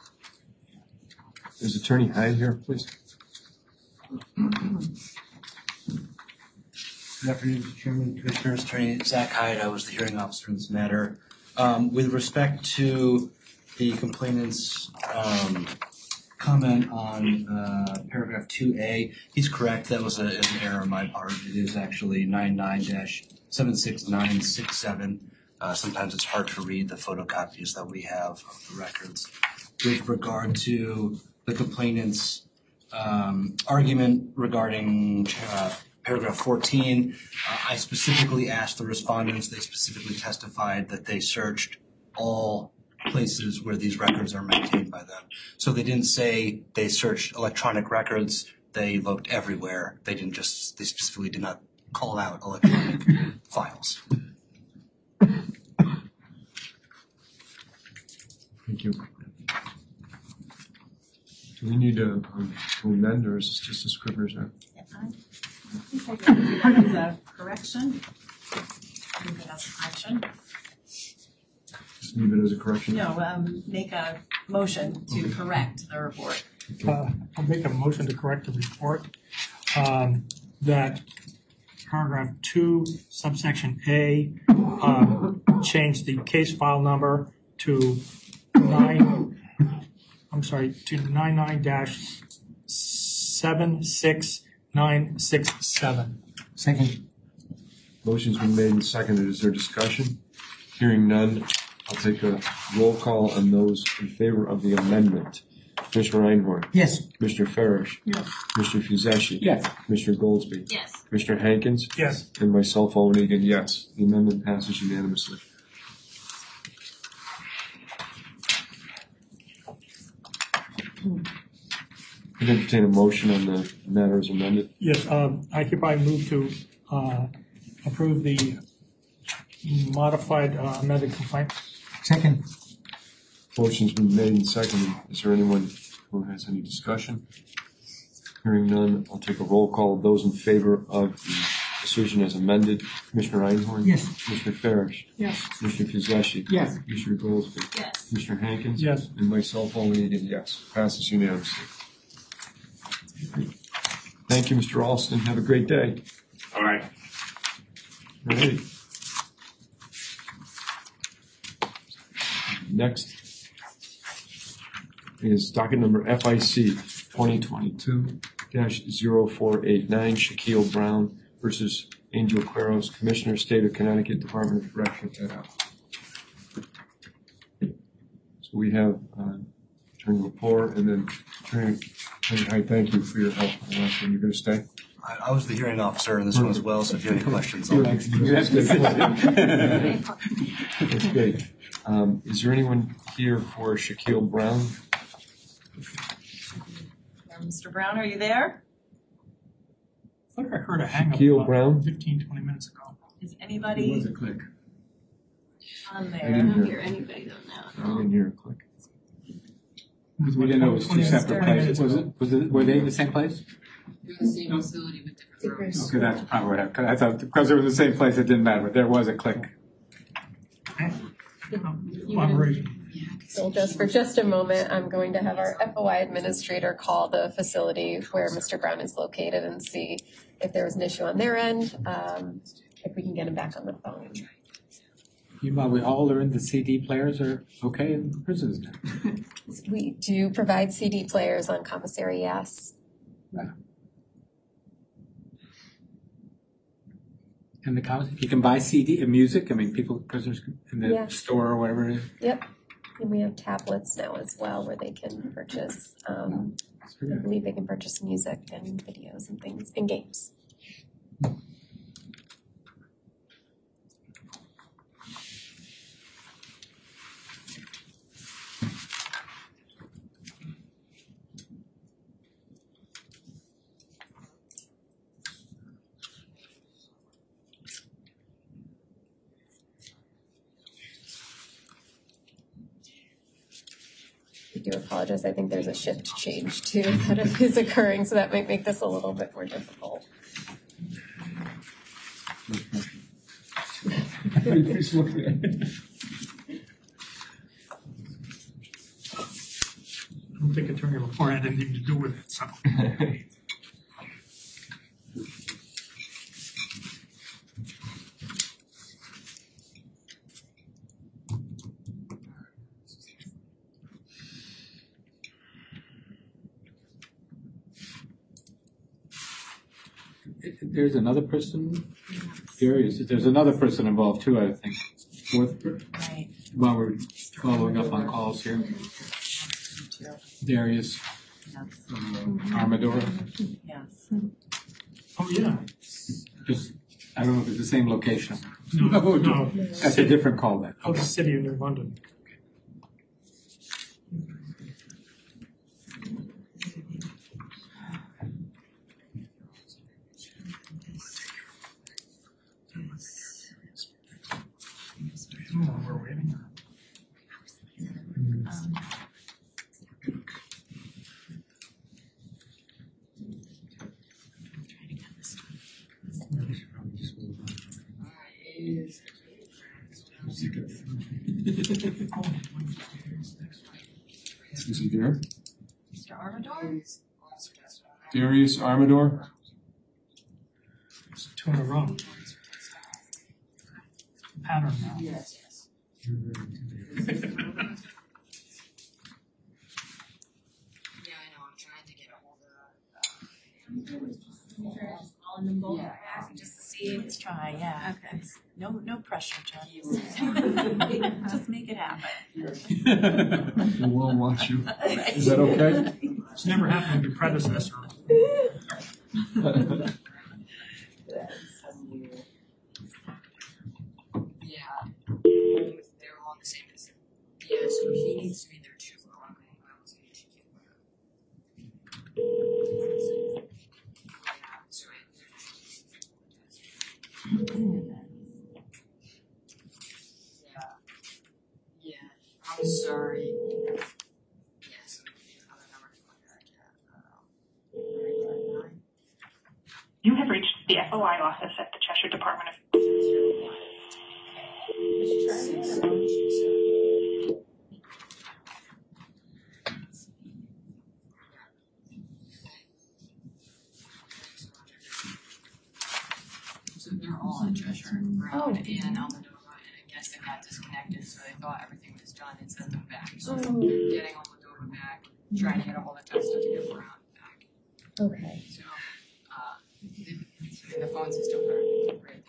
Is Attorney Hyde here, please? Good afternoon, Mister Chairman, Commissioners. Attorney Zach Hyde, I was the hearing officer in this matter. Um, with respect to the complainant's um, comment on uh, paragraph two A, he's correct. That was a, an error on my part. It is actually ninety-nine dash seven six nine six seven. Uh, sometimes it's hard to read the photocopies that we have of the records. With regard to the complainant's um, argument regarding uh, paragraph fourteen, uh, I specifically asked the respondents, they specifically testified that they searched all places where these records are maintained by them. So they didn't say they searched electronic records, they looked everywhere. They didn't just, they specifically did not call out electronic files. Thank you. Do we need to, um, to amend, or is this just a scrivener's error? I think I agree that as a correction. Leave it as a correction. Just leave it as a correction? No, um, make a motion to correct the report. Uh, I'll make a motion to correct the report, um, that paragraph two, subsection A, um, change the case file number to nine, I'm sorry, to ninety-nine dash seven six nine six seven. Second. Motion's been made and seconded. Is there discussion? Hearing none, I'll take a roll call on those in favor of the amendment. Commissioner Einhorn? Yes. Commissioner Farish? Yes. Commissioner Fuzeschi? Yes. Commissioner Goldsby? Yes. Commissioner Hankins? Yes. And myself, Owen Egan, yes. The amendment passes unanimously. I entertain a motion on the matter as amended. Yes, um, I hereby move to uh, approve the modified uh, amended complaint. Second. Motion's been made and seconded. Is there anyone who has any discussion? Hearing none, I'll take a roll call of those in favor of the decision as amended. Commissioner Einhorn? Yes. Commissioner Farish? Yes. Commissioner Fuzeschi? Yes. Commissioner Goldsby? Yes. Commissioner Hankins? Yes. And myself, Owen Egan, yes. Passes unanimously. Thank you, Mister Alston. Have a great day. All right. All right. Next is docket number F I C twenty twenty-two dash zero four eight nine, Shaquille Brown versus Angel Quiros, Commissioner, State of Connecticut, Department of Corrections et al. So we have uh, Attorney Lepore and then Attorney Hyde. Thank you for your help on the last one. You're going to stay? I, I was the hearing officer in this one as well, so if you have any questions, I'll That's great. Um, is there anyone here for Shaquille Brown? Mister Brown, are you there? I think I heard a hang up Shaquille about Brown? fifteen, twenty minutes ago. Is anybody a click. on I there? didn't I don't hear. hear anybody though I now. didn't hear a click. We didn't know it was two separate twenty places. Was it, was it, were they in the same place? They're in the same facility with different rooms. Okay, that's probably what I, cause I thought, because they were in the same place, it didn't matter, but there was a click. Collaboration. So just for just a moment, I'm going to have our F O I administrator call the facility where Mister Brown is located and see if there was an issue on their end. Um, if we can get him back on the phone. Meanwhile, we all learned the C D players are okay in prisons now. We do provide C D players on commissary, yes. Yeah. And the commissary, you can buy C D and music. I mean, people, prisoners in the Yeah. store or whatever it is. Yep. And we have tablets now as well where they can purchase, um, I believe they can purchase music and videos and things and games. I do apologize. I think there's a shift change too that is occurring, so that might make this a little bit more difficult. I don't think Attorney LaFleur had anything to do with it, so. There's another person. Darius, there's another person involved too, I think. Fourth, Right. while we're following up on calls here. Darius, um, Armador. Yes. Oh, yeah. Just, I don't know if it's the same location. No, no. That's a different call then. Of the city of New London. Oh, we're waiting. Is he there? Mister Armador? Darius Armador? It's two in a row. Pattern now. Yes, yes. Yeah, I know, I'm trying to get a hold of, Calling them both Yeah. back just to see. Let's try, yeah. Okay. No, no pressure, Jen. Just make it happen. We'll watch you. Is that okay? It's never happened to your predecessor. yeah, they're all the same as, yeah, so he needs to be there too. Okay, I will see if she can. Yeah, so yeah, yeah, I'm sorry. Yes, another number to contact. Uh, You have reached the F O I office at the Cheshire Department of So they're all in Cheshire, Brown Oh. and Almadova, and I guess they got disconnected, so they thought everything was done and sent them back. So Oh. they're getting Almadova back, trying to get a hold of Testa to get Brown back. Okay. So, uh, the, so the phones are still there. Great.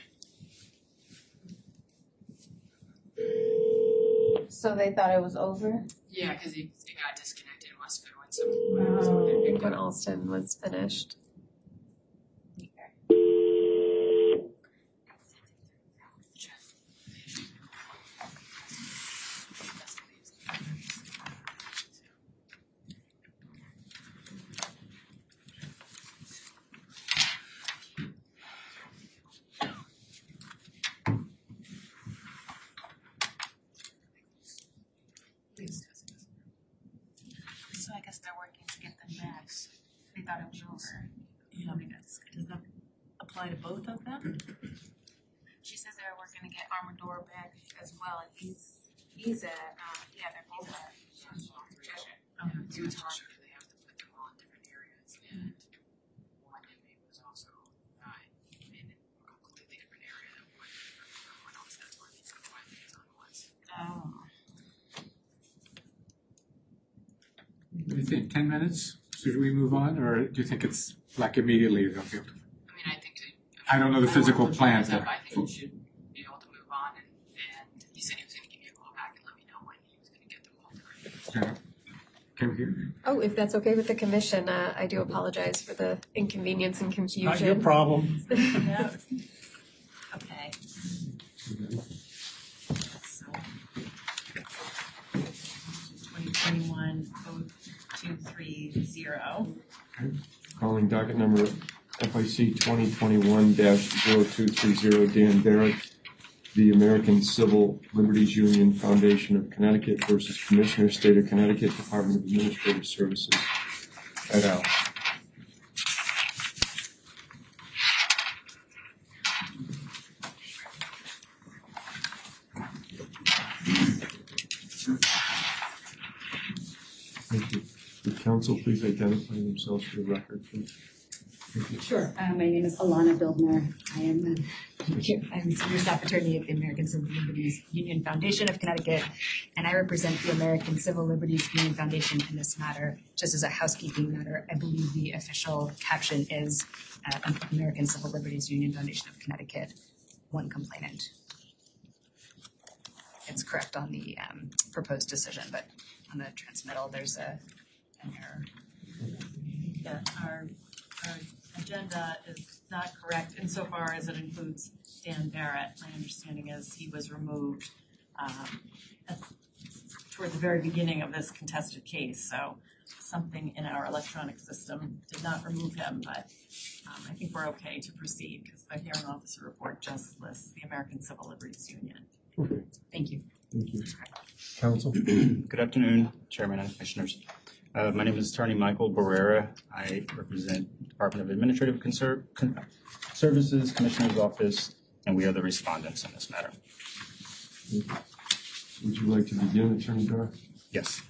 So they thought it was over? Yeah, because they, they got disconnected. It must have been when someone. someone Oh, picked when up. Alston was finished. So I guess they're working to get them back. They thought it was over. Yeah, because does that apply to both of them? She says they're working to get Armador back as well, and he's, he's at, um, yeah, they're both at Cheshire. Um, it was hard because they have to put them all in different areas, and one inmate was also uh, in a completely different do you think, ten minutes? Should we move on, or do you think it's like immediately they'll be able to? I mean, I think to. I don't know the physical plans Up, there. I think you should be able to move on, and, and he said he was going to give you a call back and let me know when he was going to get them all done. Okay. Can we hear? Oh, if that's okay with the commission, uh, I do apologize for the inconvenience and confusion. Not your problem. Yeah. Okay. So, twenty twenty-one oh two three zero. Calling docket number F I C twenty twenty-one dash zero two three zero, Dan Barrett, the American Civil Liberties Union Foundation of Connecticut versus Commissioner, State of Connecticut, Department of Administrative Services, et al. Thank you. Would council please identify themselves for the record, please? Sure. Uh, my name is Alana Bildner. I am the I'm Senior Staff Attorney at the American Civil Liberties Union Foundation of Connecticut, and I represent the American Civil Liberties Union Foundation in this matter. Just as a housekeeping matter, I believe the official caption is uh, American Civil Liberties Union Foundation of Connecticut, one complainant. It's correct on the um, proposed decision, but on the transmittal, there's a, an error. Yeah, our, our agenda is not correct insofar as it includes Dan Barrett. My understanding is he was removed um, at, toward the very beginning of this contested case. So something in our electronic system did not remove him, but um, I think we're okay to proceed because the hearing officer report just lists the American Civil Liberties Union. Okay. Thank you. Thank you. Council? Good afternoon, Chairman and Commissioners. Uh, my name is Attorney Michael Barrera. I represent the Department of Administrative Conser- Con- Services, Commissioner's Office, and we are the respondents in this matter. Would you like to begin, Attorney Barr? Yes.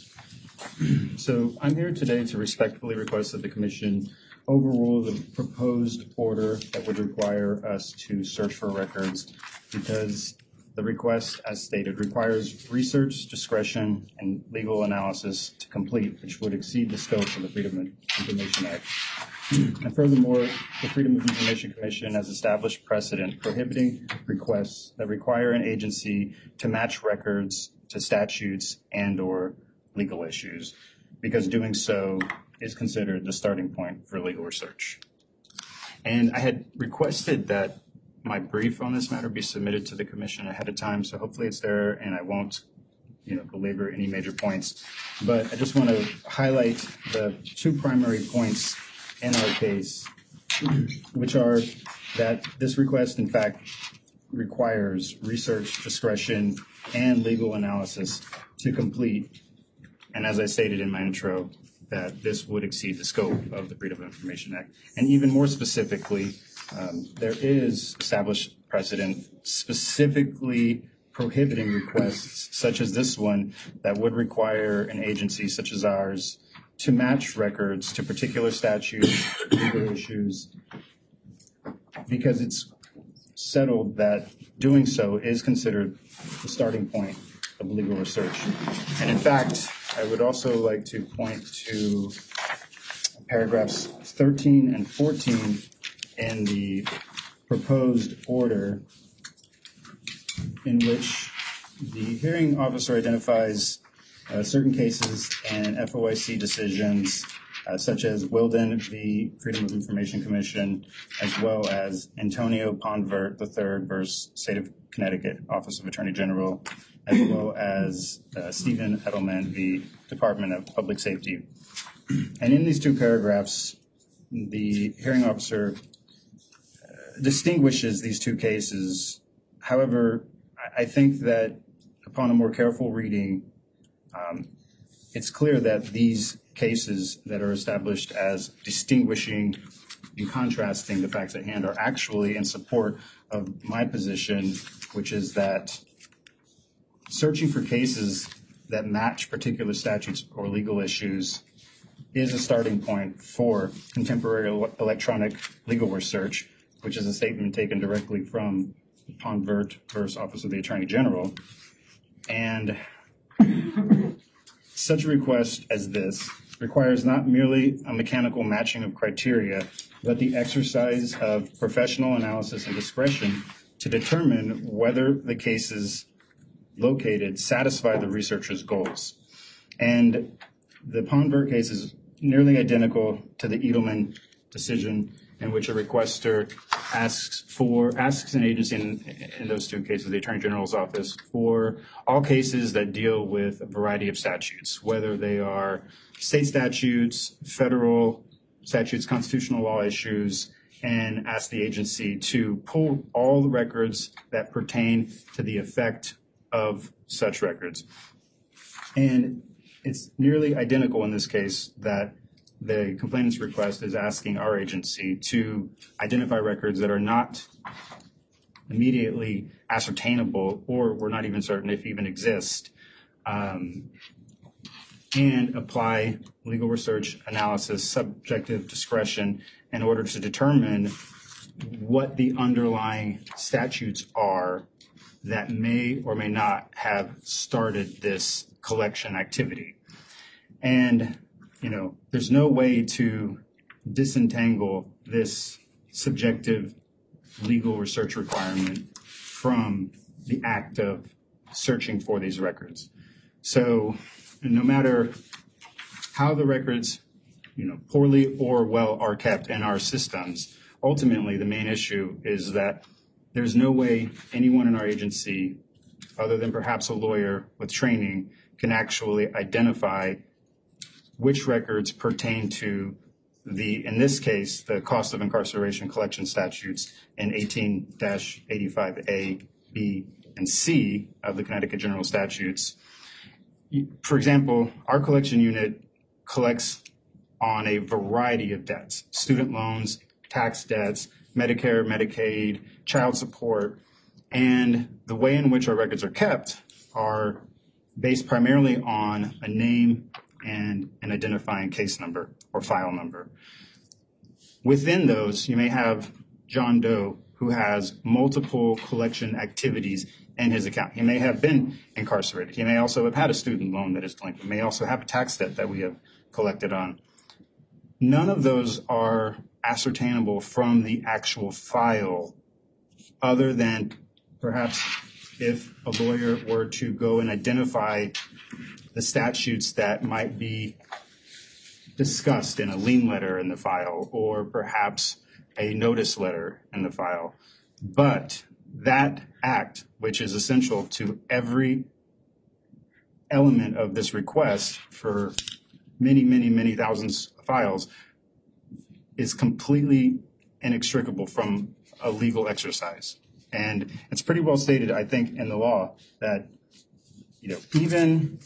So I'm here today to respectfully request that the Commission overrule the proposed order that would require us to search for records because the request, as stated, requires research, discretion, and legal analysis to complete, which would exceed the scope of the Freedom of Information Act. And furthermore, the Freedom of Information Commission has established precedent prohibiting requests that require an agency to match records to statutes and or legal issues, because doing so is considered the starting point for legal research. And I had requested that my brief on this matter be submitted to the Commission ahead of time, so hopefully it's there and I won't, you know, belabor any major points. But I just want to highlight the two primary points in our case, which are that this request, in fact, requires research, discretion, and legal analysis to complete. And as I stated in my intro, that this would exceed the scope of the Freedom of Information Act. And even more specifically, um, there is established precedent specifically prohibiting requests such as this one that would require an agency such as ours to match records to particular statutes, legal issues, because it's settled that doing so is considered the starting point of legal research. And in fact, I would also like to point to paragraphs thirteen and fourteen in the proposed order, in which the hearing officer identifies uh, certain cases and F O I C decisions, uh, such as Wilden v. Freedom of Information Commission, as well as Antonio Ponvert the third versus State of Connecticut Office of Attorney General, as well as uh, Stephen Edelman v. Department of Public Safety. And in these two paragraphs, the hearing officer uh, distinguishes these two cases. However, I, I think that upon a more careful reading, um, it's clear that these cases that are established as distinguishing and contrasting the facts at hand are actually in support of my position, which is that searching for cases that match particular statutes or legal issues is a starting point for contemporary electronic legal research, which is a statement taken directly from Ponvert versus Office of the Attorney General. And such a request as this requires not merely a mechanical matching of criteria, but the exercise of professional analysis and discretion to determine whether the cases located satisfy the researcher's goals. And the Ponvert case is nearly identical to the Edelman decision, in which a requester asks for asks an agency in, in those two cases, the Attorney General's office, for all cases that deal with a variety of statutes, whether they are state statutes, federal statutes, constitutional law issues, and ask the agency to pull all the records that pertain to the effect of such records. And it's nearly identical in this case that the complainant's request is asking our agency to identify records that are not immediately ascertainable, or we're not even certain if even exist, um, and apply legal research analysis, subjective discretion, in order to determine what the underlying statutes are that may or may not have started this collection activity. And you know, there's no way to disentangle this subjective legal research requirement from the act of searching for these records. So no matter how the records, you know, poorly or well are kept in our systems, ultimately the main issue is that there's no way anyone in our agency, other than perhaps a lawyer with training, can actually identify which records pertain to the, in this case, the cost of incarceration collection statutes in eighteen eighty-five A, B, and C of the Connecticut General Statutes. For example, our collection unit collects on a variety of debts: student loans, tax debts, Medicare, Medicaid, child support, and the way in which our records are kept are based primarily on a name and an identifying case number or file number. Within those, you may have John Doe, who has multiple collection activities in his account. He may have been incarcerated. He may also have had a student loan that is delinquent. He may also have a tax debt that we have collected on. None of those are ascertainable from the actual file, other than perhaps if a lawyer were to go and identify the statutes that might be discussed in a lien letter in the file, or perhaps a notice letter in the file. But that act, which is essential to every element of this request for many, many, many thousands of files, is completely inextricable from a legal exercise. And it's pretty well stated, I think, in the law that, you know, even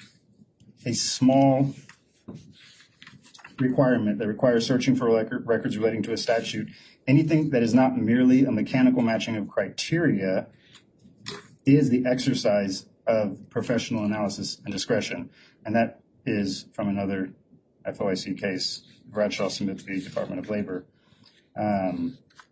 a small requirement that requires searching for record, records relating to a statute, anything that is not merely a mechanical matching of criteria, is the exercise of professional analysis and discretion. And that is from another F O I C case, Bradshaw Smith v. Department of Labor. Um,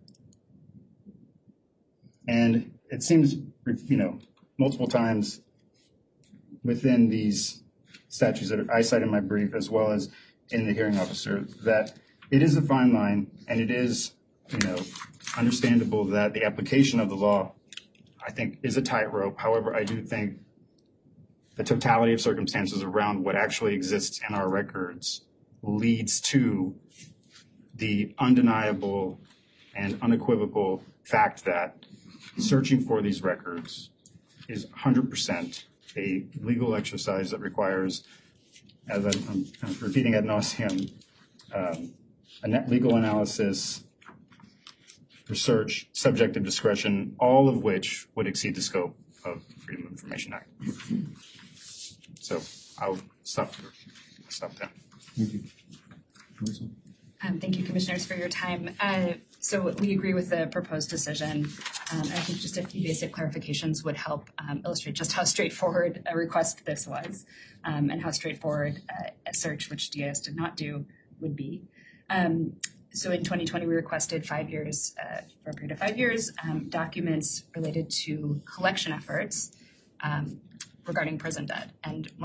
and it seems, you know, multiple times within these statutes that I cite in my brief, as well as in the hearing officer, that it is a fine line, and it is, you know, understandable that the application of the law, I think, is a tightrope. However, I do think the totality of circumstances around what actually exists in our records leads to the undeniable and unequivocal fact that searching for these records is one hundred percent a legal exercise that requires, as I'm, I'm kind of repeating ad nauseum, um, a net legal analysis, research, subjective discretion, all of which would exceed the scope of the Freedom of Information Act. So I'll stop, stop there. Thank you. Um, thank you, commissioners, for your time. Uh, so we agree with the proposed decision. Um, I think just a few basic clarifications would help um, illustrate just how straightforward a request this was, um, and how straightforward uh, a search, which D I S did not do, would be. Um, so in twenty twenty, we requested five years, uh, for a period of five years, um, documents related to collection efforts um, regarding prison debt. And one of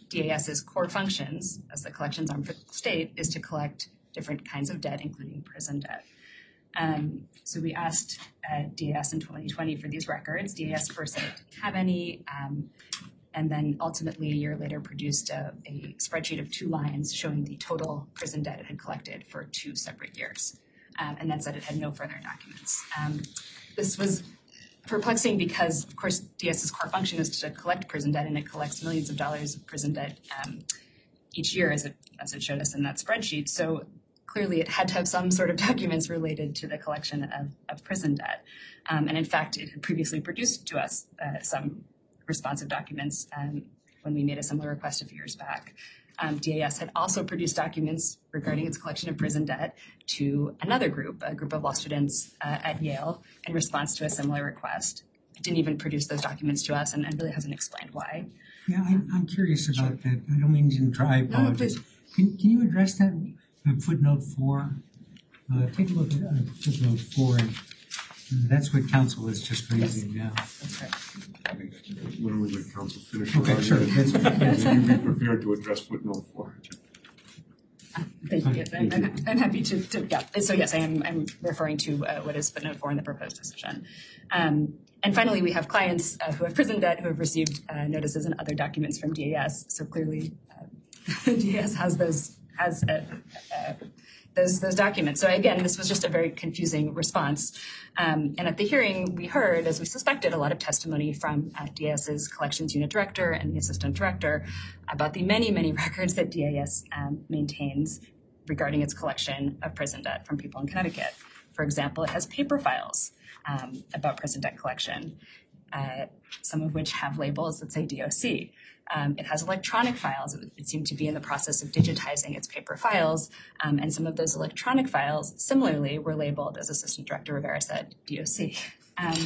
DAS's core functions as the collections arm for the state is to collect different kinds of debt, including prison debt. Um, so we asked uh, D A S in twenty twenty for these records. D A S first said it didn't have any, um, and then ultimately a year later produced a, a spreadsheet of two lines showing the total prison debt it had collected for two separate years, um, and then said it had no further documents. Um, this was perplexing because, of course, DAS's core function is to collect prison debt, and it collects millions of dollars of prison debt um, each year, as it as it showed us in that spreadsheet. So clearly, it had to have some sort of documents related to the collection of, of prison debt, um, and in fact, it had previously produced to us uh, some responsive documents um, when we made a similar request a few years back. Um, D A S had also produced documents regarding its collection of prison debt to another group, a group of law students uh, at Yale, in response to a similar request. It didn't even produce those documents to us and, and really hasn't explained why. Yeah, I'm, I'm curious about that. I don't mean to try, I No, apologize. Can, can you address that uh, footnote four? Uh, take a look at uh, footnote four. And that's what council is just raising now. That's right. Why don't we let council finish? Okay, sure. Then you be prepared to address footnote four. Thank you. Yes, I'm, I'm, I'm happy to, to, yeah. So yes, I am, I'm referring to uh, what is footnote four in the proposed decision. Um, and finally, we have clients uh, who have prison debt who have received uh, notices and other documents from D A S. So clearly, uh, D A S has those, has uh, uh, those, those documents. So again, this was just a very confusing response. Um, and at the hearing, we heard, as we suspected, a lot of testimony from uh, D A S's collections unit director and the assistant director about the many, many records that D A S um, maintains regarding its collection of prison debt from people in Connecticut. For example, it has paper files um, about prison debt collection, uh, some of which have labels that say D O C. Um, it has electronic files. It, it seemed to be in the process of digitizing its paper files, um, and some of those electronic files, similarly, were labeled, as Assistant Director Rivera said, D O C. Um,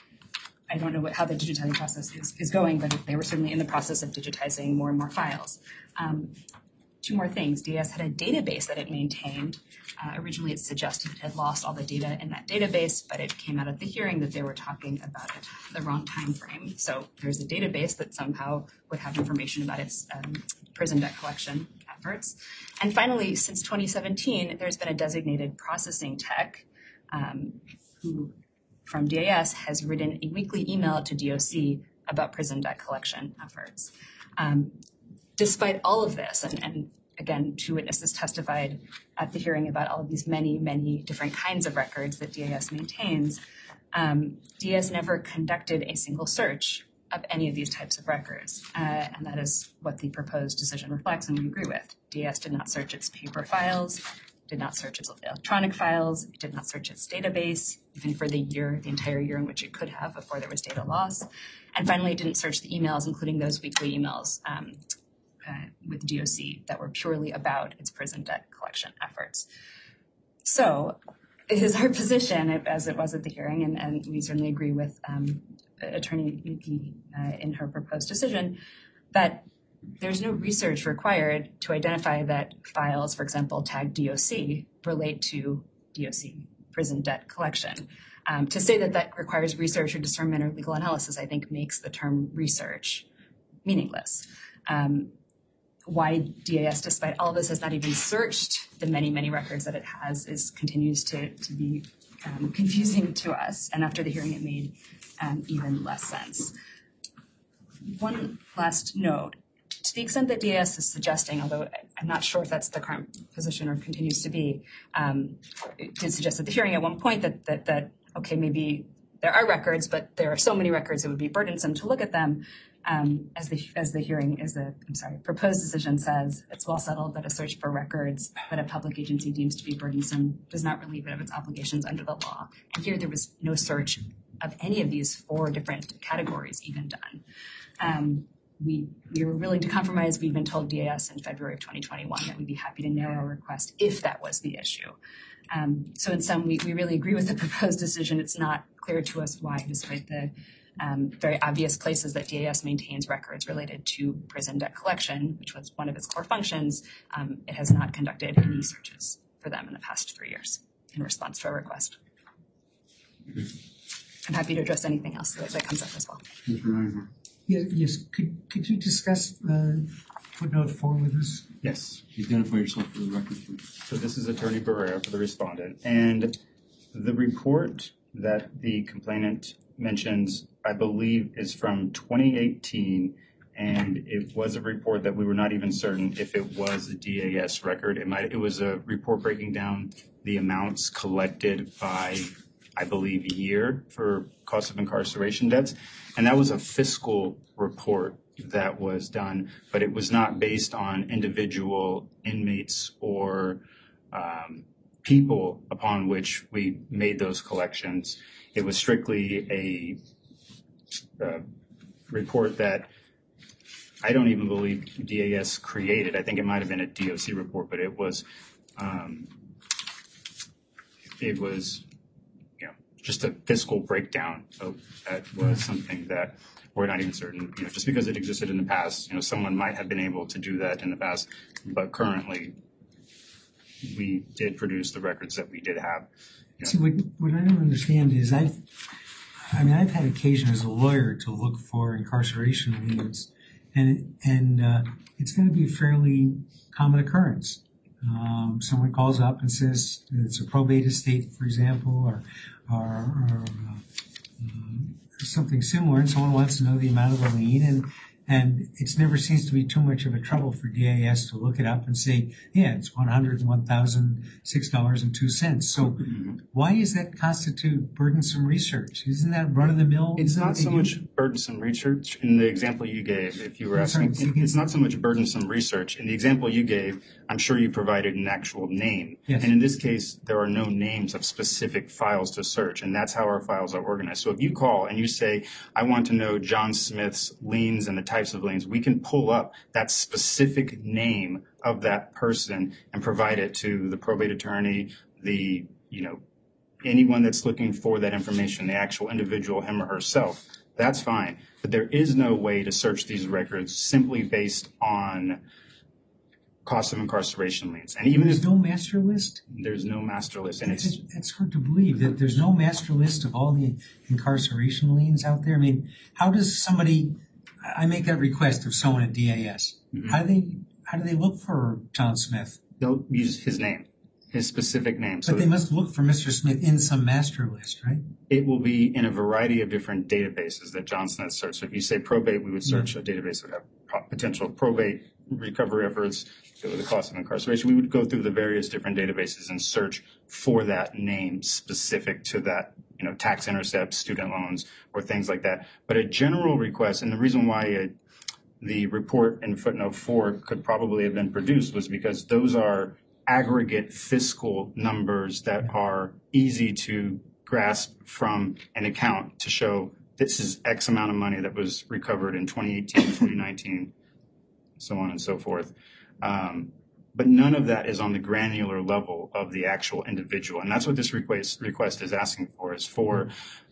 I don't know what, how the digitizing process is, is going, but they were certainly in the process of digitizing more and more files. Um, Two more things. D A S had a database that it maintained. Uh, originally, it suggested it had lost all the data in that database, but it came out at the hearing that they were talking about it the wrong time frame. So there's a database that somehow would have information about its um, prison debt collection efforts. And finally, since twenty seventeen, there's been a designated processing tech um, who, from D A S, has written a weekly email to D O C about prison debt collection efforts. Um, Despite all of this, and, and again, two witnesses testified at the hearing about all of these many, many different kinds of records that D A S maintains, um, D A S never conducted a single search of any of these types of records. Uh, and that is what the proposed decision reflects, and we agree with. D A S did not search its paper files, did not search its electronic files, it did not search its database, even for the year, the entire year in which it could have before there was data loss. And finally, it didn't search the emails, including those weekly emails um, Uh, with D O C that were purely about its prison debt collection efforts. So it is our position, as it was at the hearing, and, and we certainly agree with um, Attorney Yuki uh, in her proposed decision, that there's no research required to identify that files, for example, tagged D O C, relate to D O C prison debt collection. Um, to say that that requires research or discernment or legal analysis, I think makes the term research meaningless. Um, why D A S, despite all of this, has not even searched the many, many records that it has is continues to, to be um, confusing to us. And after the hearing, it made um, even less sense. One last note. To the extent that D A S is suggesting, although I'm not sure if that's the current position or continues to be, um, it did suggest at the hearing at one point that, that, that, okay, maybe there are records, but there are so many records it would be burdensome to look at them. Um, as the as the hearing is the I'm sorry proposed decision says, it's well settled that a search for records that a public agency deems to be burdensome does not relieve it of its obligations under the law. And here there was no search of any of these four different categories even done. Um, we we were willing to compromise. We even told D A S in February of twenty twenty-one that we'd be happy to narrow our request if that was the issue. Um, so in sum, we, we really agree with the proposed decision. It's not clear to us why, despite the Um, very obvious places that D A S maintains records related to prison debt collection, which was one of its core functions, um, it has not conducted any searches for them in the past three years in response to our request. I'm happy to address anything else that, that comes up as well. Yes, yes. Could could you discuss uh, footnote four with us? Yes. Identify yourself for the record, please. So this is Attorney Barrera for the respondent. And the report that the complainant mentions, I believe, is from twenty eighteen. And it was a report that we were not even certain if it was a D A S record. It might, it was a report breaking down the amounts collected by, I believe, a year for cost of incarceration debts. And that was a fiscal report that was done, but it was not based on individual inmates or um, people upon which we made those collections. It was strictly a, a report that I don't even believe D A S created. I think it might have been a D O C report, but it was um, it was you know just a fiscal breakdown. Of, that was something that we're not even certain. You know, just because it existed in the past, you know, someone might have been able to do that in the past, but currently we did produce the records that we did have. You know. See, what, what I don't understand is I've, I mean, I've had occasion as a lawyer to look for incarceration liens, and and uh, it's going to be a fairly common occurrence. Um, someone calls up and says it's a probate estate, for example, or or, or uh, uh, something similar, and someone wants to know the amount of the lien, and and it never seems to be too much of a trouble for D A S to look it up and say, yeah, it's one hundred one thousand six dollars and two cents. So mm-hmm. why does that constitute burdensome research? Isn't that run of the mill? It's not so much burdensome research. In the example you gave, if you were asking, it's not so much burdensome research. In the example you gave, I'm sure you provided an actual name. Yes. And in this case, there are no names of specific files to search, and that's how our files are organized. So if you call and you say, I want to know John Smith's liens and the types of liens, we can pull up that specific name of that person and provide it to the probate attorney, the, you know, anyone that's looking for that information, the actual individual, him or herself. That's fine. But there is no way to search these records simply based on cost of incarceration liens. And even there's if no master list? There's no master list. And it's, it's hard to believe that there's no master list of all the incarceration liens out there. I mean, how does somebody, I make that request of someone at D A S. Mm-hmm. How do they, how do they look for John Smith? They'll use his name, his specific name. But so they must look for Mister Smith in some master list, right? It will be in a variety of different databases that John Smith searched. So if you say probate, we would search mm-hmm. a database that would have potential probate recovery efforts, the cost of incarceration. We would go through the various different databases and search for that name specific to that, you know, tax intercepts, student loans, or things like that. But a general request, and the reason why it, the report in footnote four could probably have been produced was because those are aggregate fiscal numbers that are easy to grasp from an account to show this is X amount of money that was recovered in twenty eighteen, twenty nineteen, so on and so forth. Um, but none of that is on the granular level of the actual individual. And that's what this request, request is asking for, is for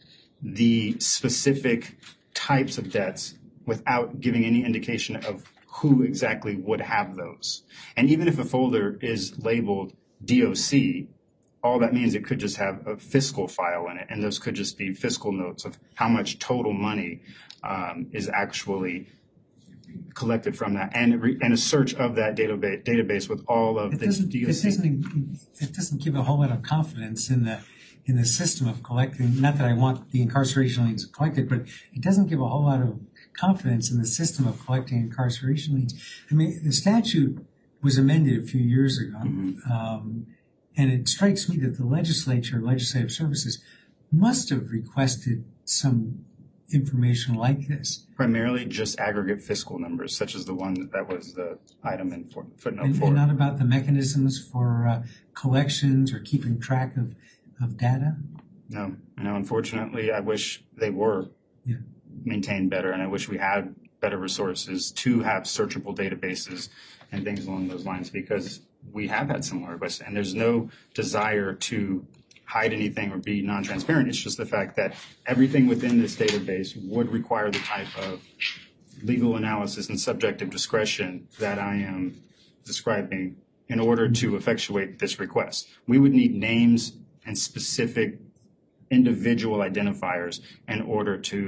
the specific types of debts without giving any indication of who exactly would have those. And even if a folder is labeled D O C, all that means it could just have a fiscal file in it, and those could just be fiscal notes of how much total money um, is actually collected from that, and re- and a search of that database database with all of it the doesn't, D O C. It doesn't, it doesn't give a whole lot of confidence in the in the system of collecting. Not that I want the incarceration liens collected, but it doesn't give a whole lot of confidence in the system of collecting incarceration liens. I mean, the statute was amended a few years ago, mm-hmm. um, and it strikes me that the legislature, legislative services, must have requested some information like this. Primarily just aggregate fiscal numbers, such as the one that was the item in for, footnote and, four. And not about the mechanisms for uh, collections or keeping track of, of data? No. No, unfortunately, I wish they were yeah. maintained better, and I wish we had better resources to have searchable databases and things along those lines, because we have had similar requests, and there's no desire to hide anything or be non-transparent. It's just the fact that everything within this database would require the type of legal analysis and subjective discretion that I am describing in order to effectuate this request. We would need names and specific individual identifiers in order to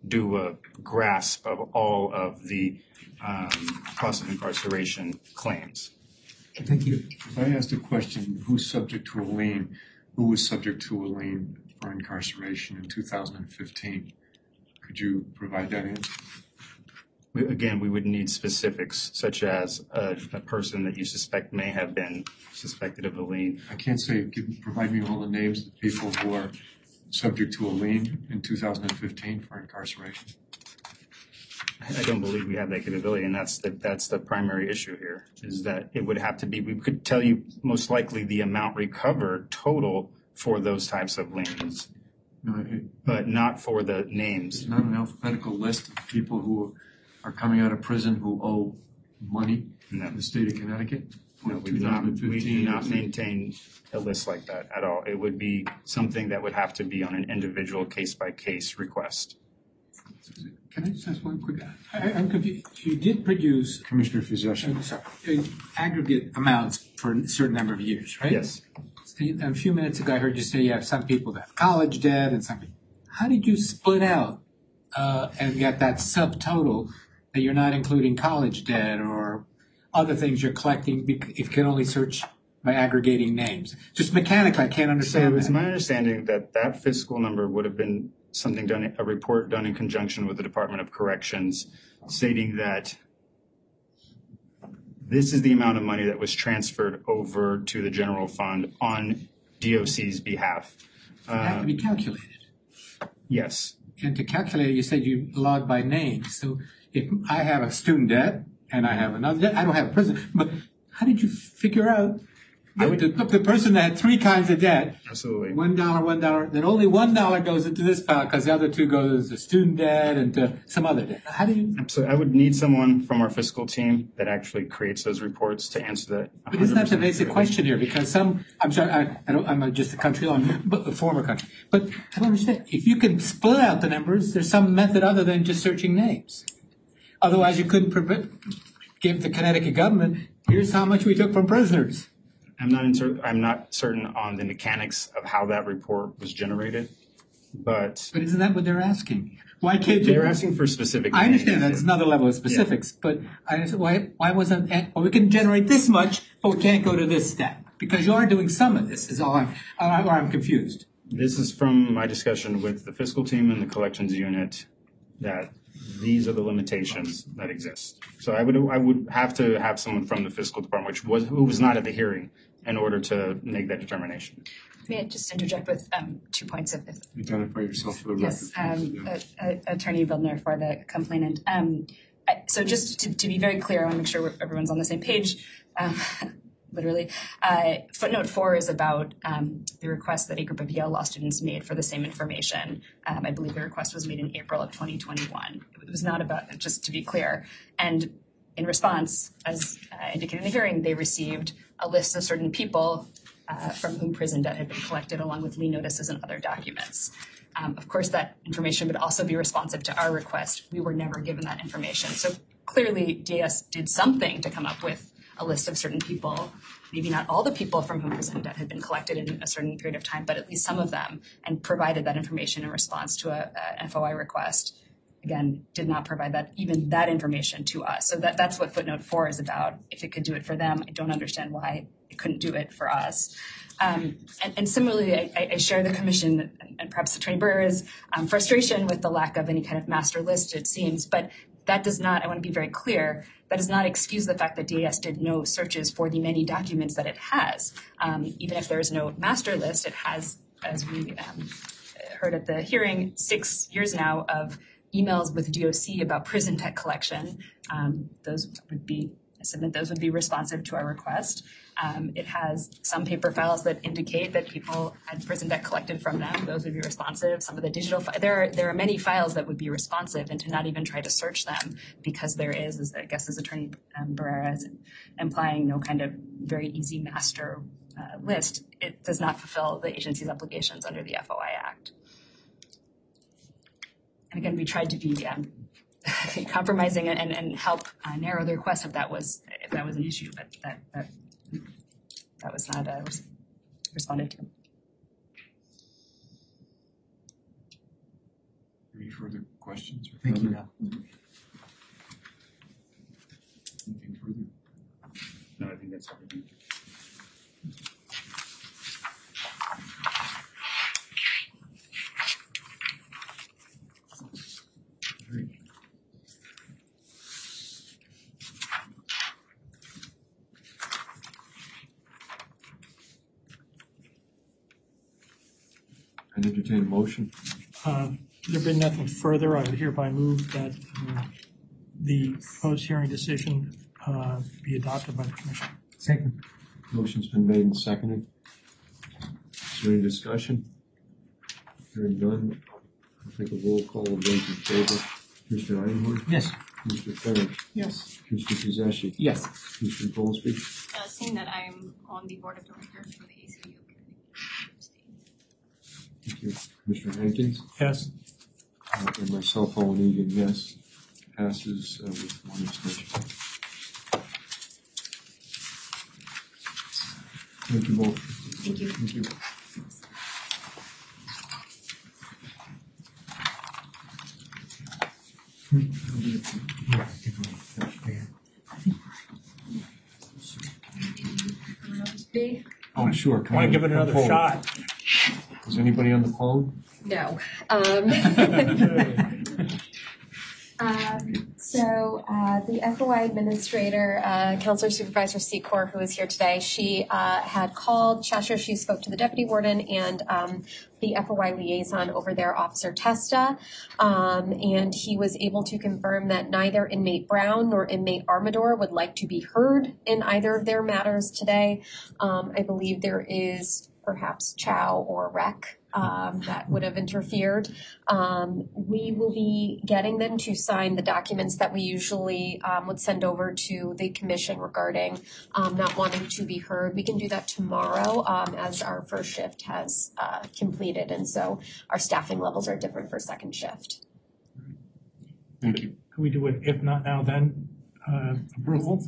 do a grasp of all of the um, cost of incarceration claims. Thank you. If I asked a question, who's subject to a lien, who was subject to a lien for incarceration in two thousand fifteen? Could you provide that answer? We, again, we would need specifics, such as a, a person that you suspect may have been suspected of a lien. I can't say, give, provide me all the names of the people who are subject to a lien in two thousand fifteen for incarceration. I don't believe we have that capability, and that's the, that's the primary issue here, is that it would have to be, we could tell you most likely the amount recovered total for those types of liens, No, it, but not for the names. It's not an alphabetical list of people who are coming out of prison who owe money No. to the state of Connecticut. No, we do not, we do not maintain a list like that at all. It would be something that would have to be on an individual case-by-case request. Can I just ask one quick, I, I'm confused. You did produce Commissioner Fizesha. uh, sorry, aggregate amounts for a certain number of years, right? Yes. A few minutes ago, I heard you say you have some people that have college debt and some people. How did you split out uh, and get that subtotal that you're not including college debt or other things you're collecting if you can only search by aggregating names? Just mechanically, I can't So understand it's that. my understanding that that fiscal number would have been something done, a report done in conjunction with the Department of Corrections stating that this is the amount of money that was transferred over to the general fund on D O C's behalf. It had to Uh, be calculated. yes. And to calculate it, you said you log by name. So if I have a student debt and I have another debt, I don't have a prison. But how did you figure out the, the, the person that had three kinds of debt? Absolutely. One dollar, one dollar. Then only one dollar goes into this pile because the other two goes to student debt and to some other debt. How do you? So I would need someone from our fiscal team that actually creates those reports to answer that. But isn't that the one hundred percent basic accurately. question here? Because some, I'm sorry, I, I don't, I'm a, just a country law, but a former country. But I don't understand. If you can split out the numbers, there's some method other than just searching names. Otherwise, you couldn't prevent, give the Connecticut government, here's how much we took from prisoners. I'm not inter- I'm not certain on the mechanics of how that report was generated, but But isn't that what they're asking? Why can't you? they're asking for specific. I understand names. that's another level of specifics, but I understand why, why wasn't, well, we can generate this much, but we can't go to this step. Because you are doing some of this, is all I'm, or I'm confused. This is from my discussion with the fiscal team and the collections unit that these are the limitations that exist. So I would I would have to have someone from the fiscal department, which was who was not at the hearing, in order to make that determination. May I just interject with um, two points of, if Identify yourself for the record. Yes, um, uh, uh, Attorney Bildner for the complainant. Um, I- so just to, to be very clear, I want to make sure we're- everyone's on the same page. Um, literally, uh, footnote four is about um, the request that a group of Yale law students made for the same information. Um, I believe the request was made in April of twenty twenty-one. It was not about, just to be clear. And in response, as uh, indicated in the hearing, they received a list of certain people uh, from whom prison debt had been collected, along with lien notices and other documents. Um, of course, that information would also be responsive to our request. We were never given that information. So clearly, D A S did something to come up with a list of certain people, maybe not all the people from whom prison debt had been collected in a certain period of time, but at least some of them, and provided that information in response to a, a F O I request. Again, did not provide that, even that information to us. So that, that's what footnote four is about. If it could do it for them, I don't understand why it couldn't do it for us. Um, and, and similarly, I, I share the commission and, and perhaps Attorney Barrera's um, frustration with the lack of any kind of master list, it seems, but that does not, I want to be very clear, that does not excuse the fact that D A S did no searches for the many documents that it has. Um, even if there is no master list, it has, as we um, heard at the hearing, six years now of emails with D O C about prison debt collection. Um, those would be, I submit those would be responsive to our request. Um, it has some paper files that indicate that people had prison debt collected from them. Those would be responsive. Some of the digital, fi- there are there are many files that would be responsive, and to not even try to search them because there is, as I guess as Attorney um, Barrera is implying, no kind of very easy master uh, list. It does not fulfill the agency's obligations under the F O I Act. And again, we tried to be um, compromising and, and, and help uh, narrow the request if that was if that was an issue, but that that, that was not uh, res- responded to. Any further questions? questions? or Thank you, comments? Al. Anything further? No, I think that's everything. Great. I entertain a motion. Uh, There being nothing further, I would hereby move that uh, the proposed hearing decision uh, be adopted by the commission. Second. Motion's been made and seconded. Is there any discussion? Hearing none, I'll take a roll call of those in favor. Mister Einhorn? Yes. Mister Ferrick? Yes. Mister Fuzeshi? Yes. Mister Goldsby? Uh, seeing that I'm on the board of directors for the A C U committee. Thank you. Commissioner Hankins? Yes. Uh, and myself, Owen Egan, yes. Passes uh, with one abstention. Thank you both. Thank you. Thank you. Oh, sure. Come Want on, to give it come another forward. shot? Is anybody on the phone? No. Um, um, so uh, the F O I administrator, uh, Counselor Supervisor Secor, who is here today, she uh, had called Cheshire. She spoke to the deputy warden and um, the F O I liaison over there, Officer Testa, um, and he was able to confirm that neither inmate Brown nor inmate Armador would like to be heard in either of their matters today. Um, I believe there is perhaps Chow or Rec um, that would have interfered. Um, we will be getting them to sign the documents that we usually um, would send over to the commission regarding um, not wanting to be heard. We can do that tomorrow um, as our first shift has uh, completed, and so our staffing levels are different for second shift. Thank you. Can we do it, if not now, then, uh, approval?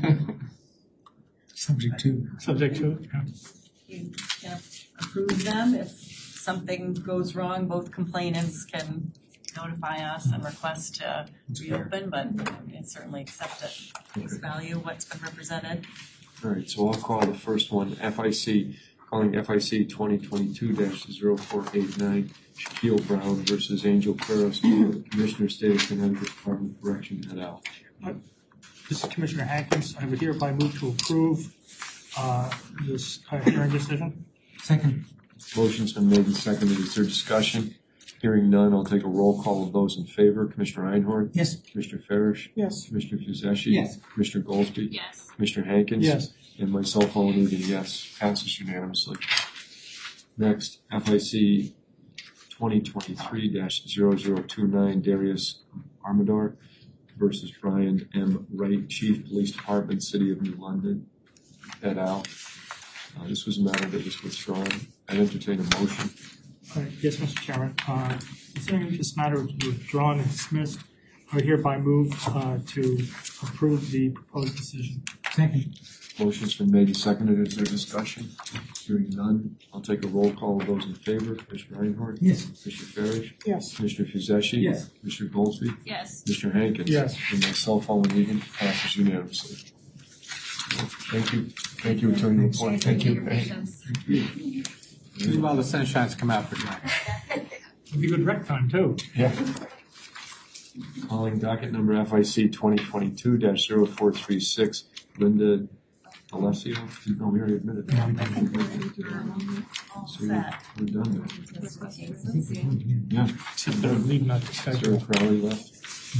Subject to. Subject to, yeah. You can approve them. If something goes wrong, both complainants can notify us and request to reopen, but we can certainly accept it. Face value, what's been represented. All right, so I'll call the first one, F I C, calling F I C twenty twenty-two dash zero four eight nine, Shaquille Brown versus Angel Claros, Commissioner, State of Connecticut Department of Correction, et al. This is Commissioner Hankins. I would hereby move to approve uh, this uh, hearing decision. Second. Motion's been made and seconded. Is there discussion? Hearing none, I'll take a roll call of those in favor. Commissioner Einhorn? Yes. Commissioner Farish? Yes. Commissioner Fuzeshi? Yes. Commissioner Goldsby? Yes. Commissioner Hankins? Yes. And myself, Owen Egan, yes. Passes unanimously. Next, F I C twenty twenty-three dash zero zero two nine, Darius Armador versus Brian M. Wright, Chief Police Department, City of New London, et al. Uh, this was a matter that was withdrawn. I entertain a motion. Uh, Yes, Mister Chairman. Uh, Considering this matter was withdrawn and dismissed, I would hereby move uh, to approve the proposed decision. Second. Motion's been made and seconded. Is there discussion? Hearing none, I'll take a roll call of those in favor. Commissioner Einhorn? Yes. Commissioner Farish? Yes. Commissioner Fuzeshi? Yes. Commissioner Goldsby? Yes. Commissioner Hankins? Yes. And myself, Owen Egan, passes unanimously. Thank you. Thank you, Attorney LaPointe. Thank you. Meanwhile, the sunshine's come out for tonight. It'd be good rec time, too. Yeah. Calling docket number F I C twenty twenty-two dash zero four three six, Linda Alessio. No, we already admitted that. All So set. we're done there. Yeah. Except they're leaving out the Sarah schedule. Crowley left.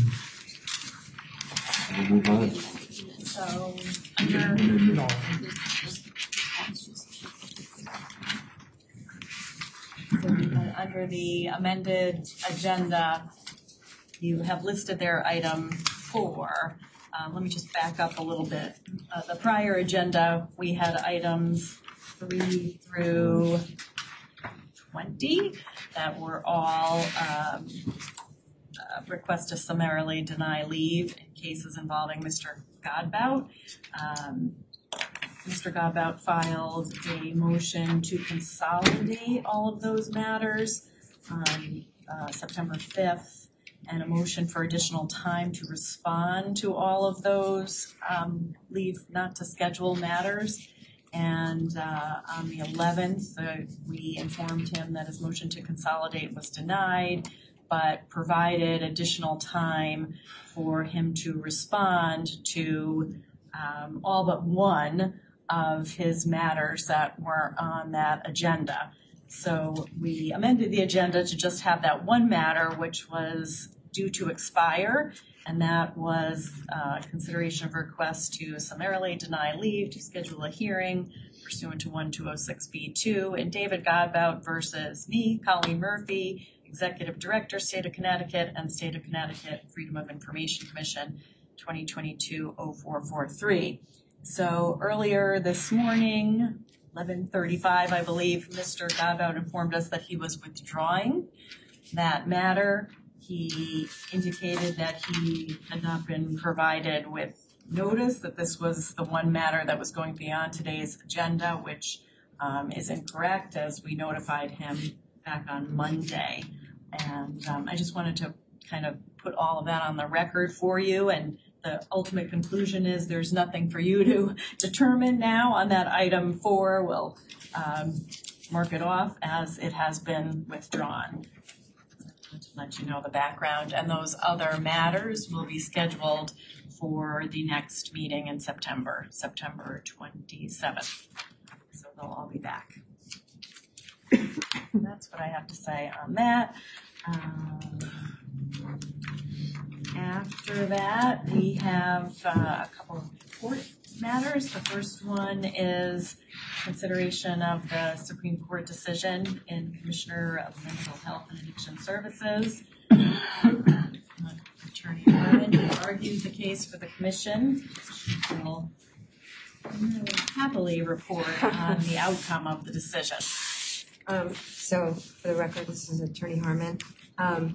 We'll move on. So, under, No. uh, under the amended agenda, you have listed there item four. Um, let me just back up a little bit. Uh, the prior agenda, we had items three through twenty that were all um, uh, request to summarily deny leave in cases involving Mister Godbout. Um, Mister Godbout filed a motion to consolidate all of those matters on uh, September fifth. and a motion for additional time to respond to all of those um, leave not to schedule matters. And uh, on the eleventh, uh, we informed him that his motion to consolidate was denied, but provided additional time for him to respond to um, all but one of his matters that were on that agenda. So we amended the agenda to just have that one matter, which was due to expire, and that was uh, consideration of request to summarily deny leave to schedule a hearing pursuant to one two oh six B two, and David Godbout versus me, Colleen Murphy, Executive Director, State of Connecticut, and State of Connecticut Freedom of Information Commission, twenty twenty-two oh four four three. So earlier this morning, eleven thirty-five, I believe, Mister Godbout informed us that he was withdrawing that matter. He indicated that he had not been provided with notice that this was the one matter that was going to be on today's agenda, which um, is incorrect, as we notified him back on Monday. And um, I just wanted to kind of put all of that on the record for you. And the ultimate conclusion is there's nothing for you to determine now on that item four. We'll um, mark it off as it has been withdrawn. To let you know the background, and those other matters will be scheduled for the next meeting in September, September twenty-seventh. So they'll all be back. That's what I have to say on that. Um, after that, we have uh, a couple of court matters. The first one is consideration of the Supreme Court decision in Commissioner of Mental Health and Addiction Services. Attorney Harmon, who argues the case for the commission, will happily report on the outcome of the decision. Um, so, for the record, this is Attorney Harmon. Um,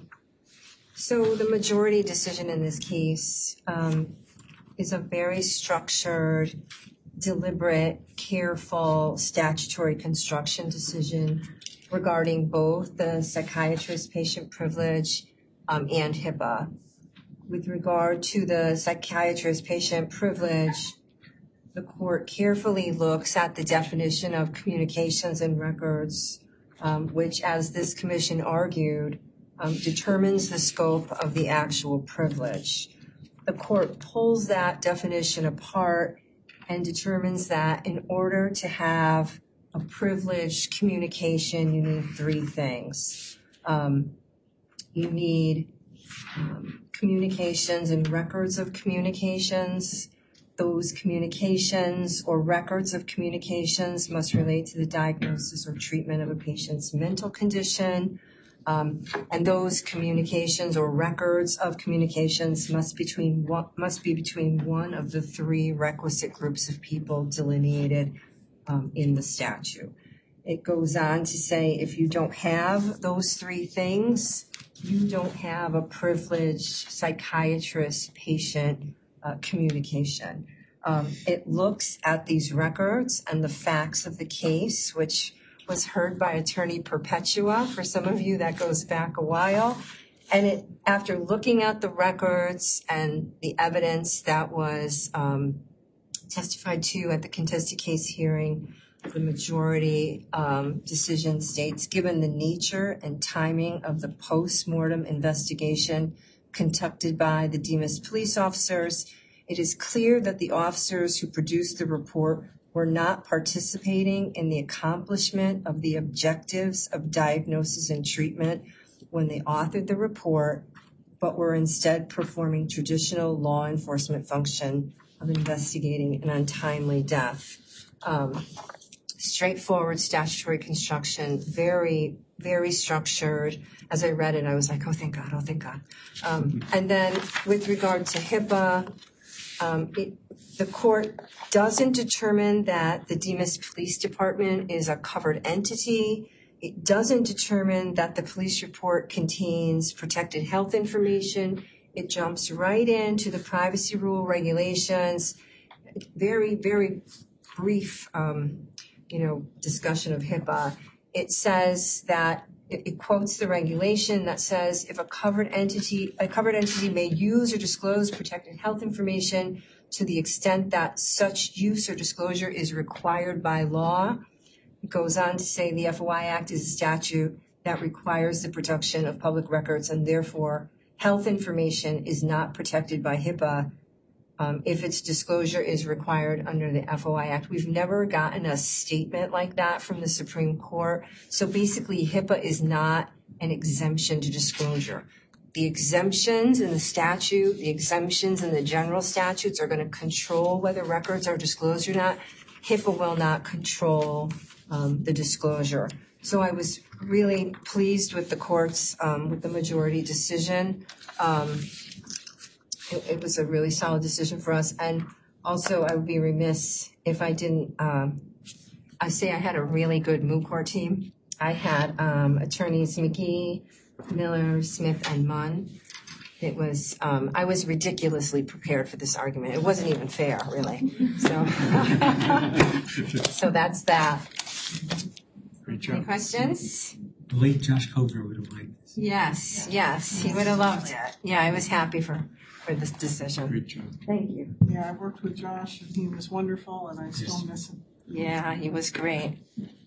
so, the majority decision in this case um, is a very structured, deliberate, careful statutory construction decision regarding both the psychiatrist patient privilege um, and HIPAA. With regard to the psychiatrist patient privilege, the court carefully looks at the definition of communications and records, um, which, as this commission argued, um, determines the scope of the actual privilege. The court pulls that definition apart and determines that in order to have a privileged communication, you need three things. Um, you need um, communications and records of communications. Those communications or records of communications must relate to the diagnosis or treatment of a patient's mental condition. Um, and those communications or records of communications must between one, must be between one of the three requisite groups of people delineated um, in the statute. It goes on to say if you don't have those three things, you don't have a privileged psychiatrist-patient uh, communication. Um, it looks at these records and the facts of the case, which was heard by Attorney Perpetua. For some of you, that goes back a while. And it, after looking at the records and the evidence that was um, testified to at the contested case hearing, the majority um, decision states, given the nature and timing of the post-mortem investigation conducted by the Demas police officers, it is clear that the officers who produced the report were not participating in the accomplishment of the objectives of diagnosis and treatment when they authored the report, but were instead performing traditional law enforcement function of investigating an untimely death. Um, straightforward statutory construction, very, very structured. As I read it, I was like, oh, thank God, oh, thank God. Um, and then with regard to HIPAA, um, it, the court doesn't determine that the Demas Police Department is a covered entity. It doesn't determine that the police report contains protected health information. It jumps right into the privacy rule regulations. Very, very brief, um, you know, discussion of HIPAA. it says that, it, it quotes the regulation that says if a covered entity, a covered entity may use or disclose protected health information to the extent that such use or disclosure is required by law. It goes on to say the F O I Act is a statute that requires the production of public records, and therefore health information is not protected by HIPAA um, if its disclosure is required under the F O I Act. We've never gotten a statement like that from the Supreme Court. So basically, HIPAA is not an exemption to disclosure. The exemptions in the statute, the exemptions in the general statutes are going to control whether records are disclosed or not. HIPAA will not control um, the disclosure. So I was really pleased with the court's, um, with the majority decision. Um, it, it was a really solid decision for us. And also, I would be remiss if I didn't, um, I say I had a really good moot court team. I had um, attorneys McGee, Miller, Smith, and Munn. It was, um, I was ridiculously prepared for this argument. It wasn't even fair, really. So, so that's that. Great job. Any questions? The late Josh Coker would have liked this. Yes, yes, he would have loved it. Yeah, I was happy for, for this decision. Great job. Thank you. Yeah, I worked with Josh and he was wonderful and I still Yes. miss him. Yeah, he was great.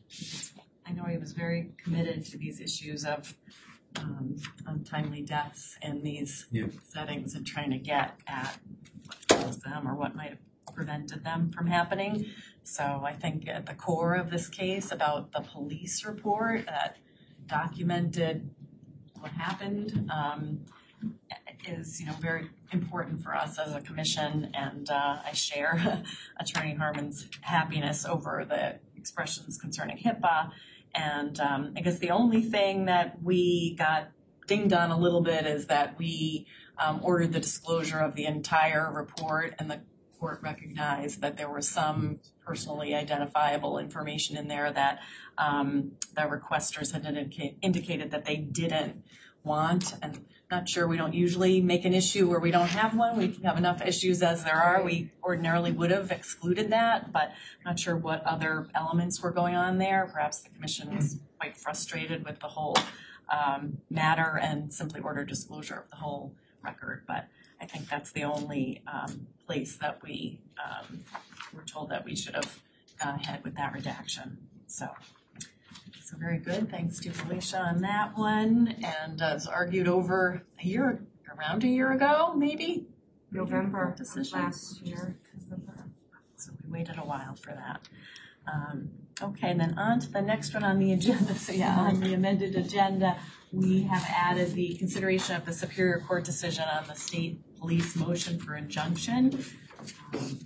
I know he was very committed to these issues of um, untimely deaths in these Yeah. settings and trying to get at what caused them or what might have prevented them from happening. So I think at the core of this case about the police report that documented what happened um, is, you know, very important for us as a commission, and uh, I share Attorney Harmon's happiness over the expressions concerning HIPAA. And um, I guess the only thing that we got dinged on a little bit is that we um, ordered the disclosure of the entire report, and the court recognized that there was some personally identifiable information in there that um, the requesters had indica- indicated that they didn't want. And not sure, we don't usually make an issue where we don't have one. We have enough issues as there are. We ordinarily would have excluded that, but I'm not sure what other elements were going on there. Perhaps the commission was quite frustrated with the whole um, matter and simply ordered disclosure of the whole record. But I think that's the only um, place that we um, were told that we should have gone ahead with that redaction. So. So very good. Thanks to Felicia on that one. And uh, it was argued over a year, around a year ago, maybe? November decision last year. So we waited a while for that. Um, okay, and then on to the next one on the agenda. So yeah, on the amended agenda, we have added the consideration of the Superior Court decision on the state police motion for injunction. Um,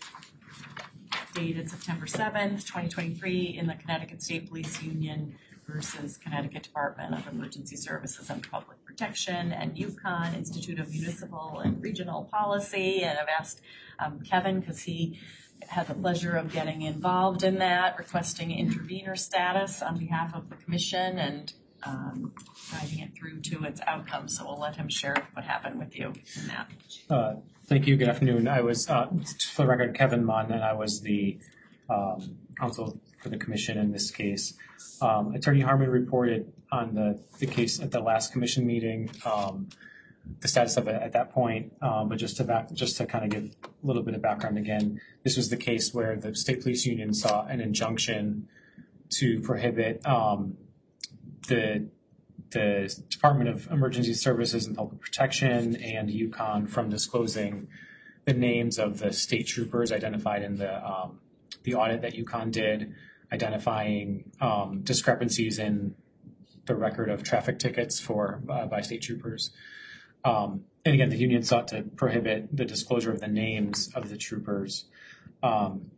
dated September seventh, twenty twenty-three in the Connecticut State Police Union versus Connecticut Department of Emergency Services and Public Protection and UConn Institute of Municipal and Regional Policy. And I've asked um, Kevin, because he had the pleasure of getting involved in that, requesting intervener status on behalf of the commission and um, guiding it through to its outcome. So we'll let him share what happened with you in that. Uh, Thank you. Good afternoon. I was, uh, for the record, Kevin Munn, and I was the um, counsel for the commission in this case. Um, Attorney Harmon reported on the, the case at the last commission meeting, um, the status of it at that point. Um, but just to back, just to kind of give a little bit of background again, this was the case where the state police union saw an injunction to prohibit um, the the Department of Emergency Services and Public Protection and UConn from disclosing the names of the state troopers identified in the um, the audit that UConn did, identifying um, discrepancies in the record of traffic tickets for uh, by state troopers. Um, and again, the union sought to prohibit the disclosure of the names of the troopers. Um,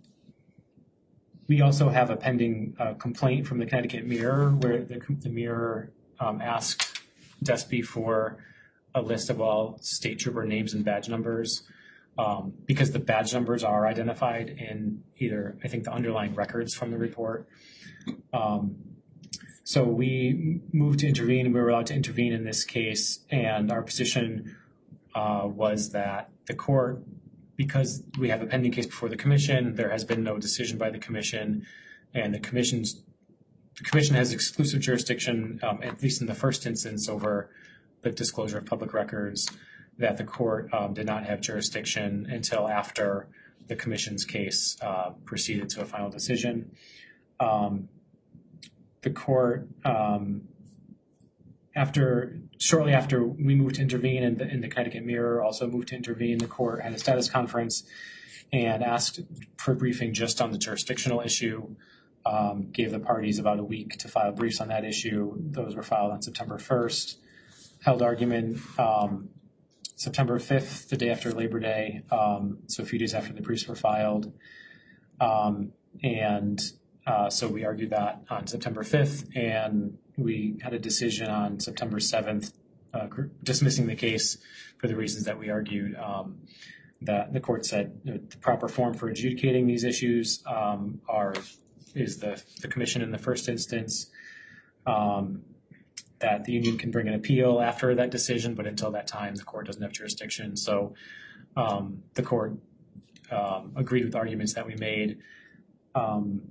we also have a pending uh, complaint from the Connecticut Mirror, where the, the Mirror um, asked D E S P for a list of all state trooper names and badge numbers, um, because the badge numbers are identified in either, I think, the underlying records from the report. Um, so we moved to intervene. We were allowed to intervene in this case, and our position uh, was that the court, because we have a pending case before the commission, there has been no decision by the commission, and the commission's the commission has exclusive jurisdiction, um, at least in the first instance, over the disclosure of public records, that the court um, did not have jurisdiction until after the commission's case uh, proceeded to a final decision. Um, the court, um, after shortly after we moved to intervene, and the, and the Connecticut Mirror also moved to intervene, the court had a status conference and asked for a briefing just on the jurisdictional issue. Um, gave the parties about a week to file briefs on that issue. Those were filed on September first. Held argument um, September fifth, the day after Labor Day, um, so a few days after the briefs were filed. Um, and uh, so we argued that on September fifth, and we had a decision on September seventh, uh, dismissing the case for the reasons that we argued. Um, that the court said you know, the proper form for adjudicating these issues um, are is the, the commission in the first instance, um, that the union can bring an appeal after that decision, but until that time, the court doesn't have jurisdiction. So um, the court um, agreed with the arguments that we made. Um,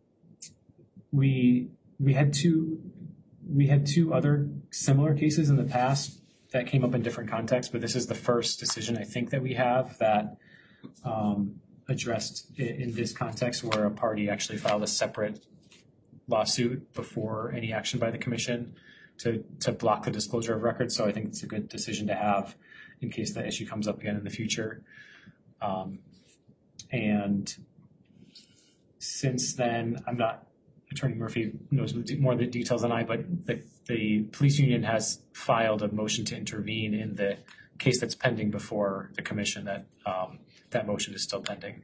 we we had two we had two other similar cases in the past that came up in different contexts, but this is the first decision I think that we have that um, addressed in, in this context, where a party actually filed a separate lawsuit before any action by the commission to to block the disclosure of records. So I think it's a good decision to have in case that issue comes up again in the future. Um, and since then, I'm not, Attorney Murphy knows more of the details than I, but the, the police union has filed a motion to intervene in the case that's pending before the commission. That um, that motion is still pending.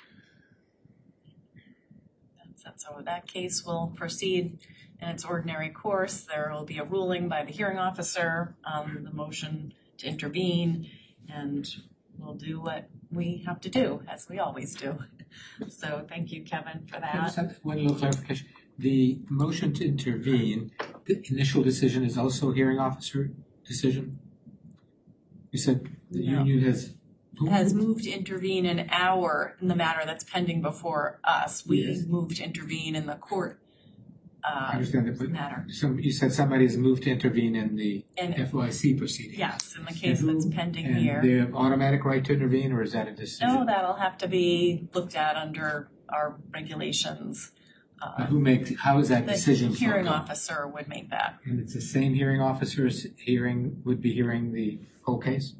So that case will proceed in its ordinary course. There will be a ruling by the hearing officer on the motion to intervene, and we'll do what we have to do, as we always do. So thank you, Kevin, for I that. just have one little clarification. The motion to intervene, the initial decision is also a hearing officer decision? You said the No. union has... Has moved to intervene in our, in the matter that's pending before us. We Yes. moved to intervene in the court uh, I understand that, but matter. some, you said somebody has moved to intervene in the And- F O I C proceeding. Yes, in the case And who- that's pending and here. they have automatic right to intervene, or is that a decision? No, that'll have to be looked at under our regulations. Uh, Uh, who makes, how is that The decision? hearing made? officer would make that. And it's the same hearing officers hearing, would be hearing the whole case?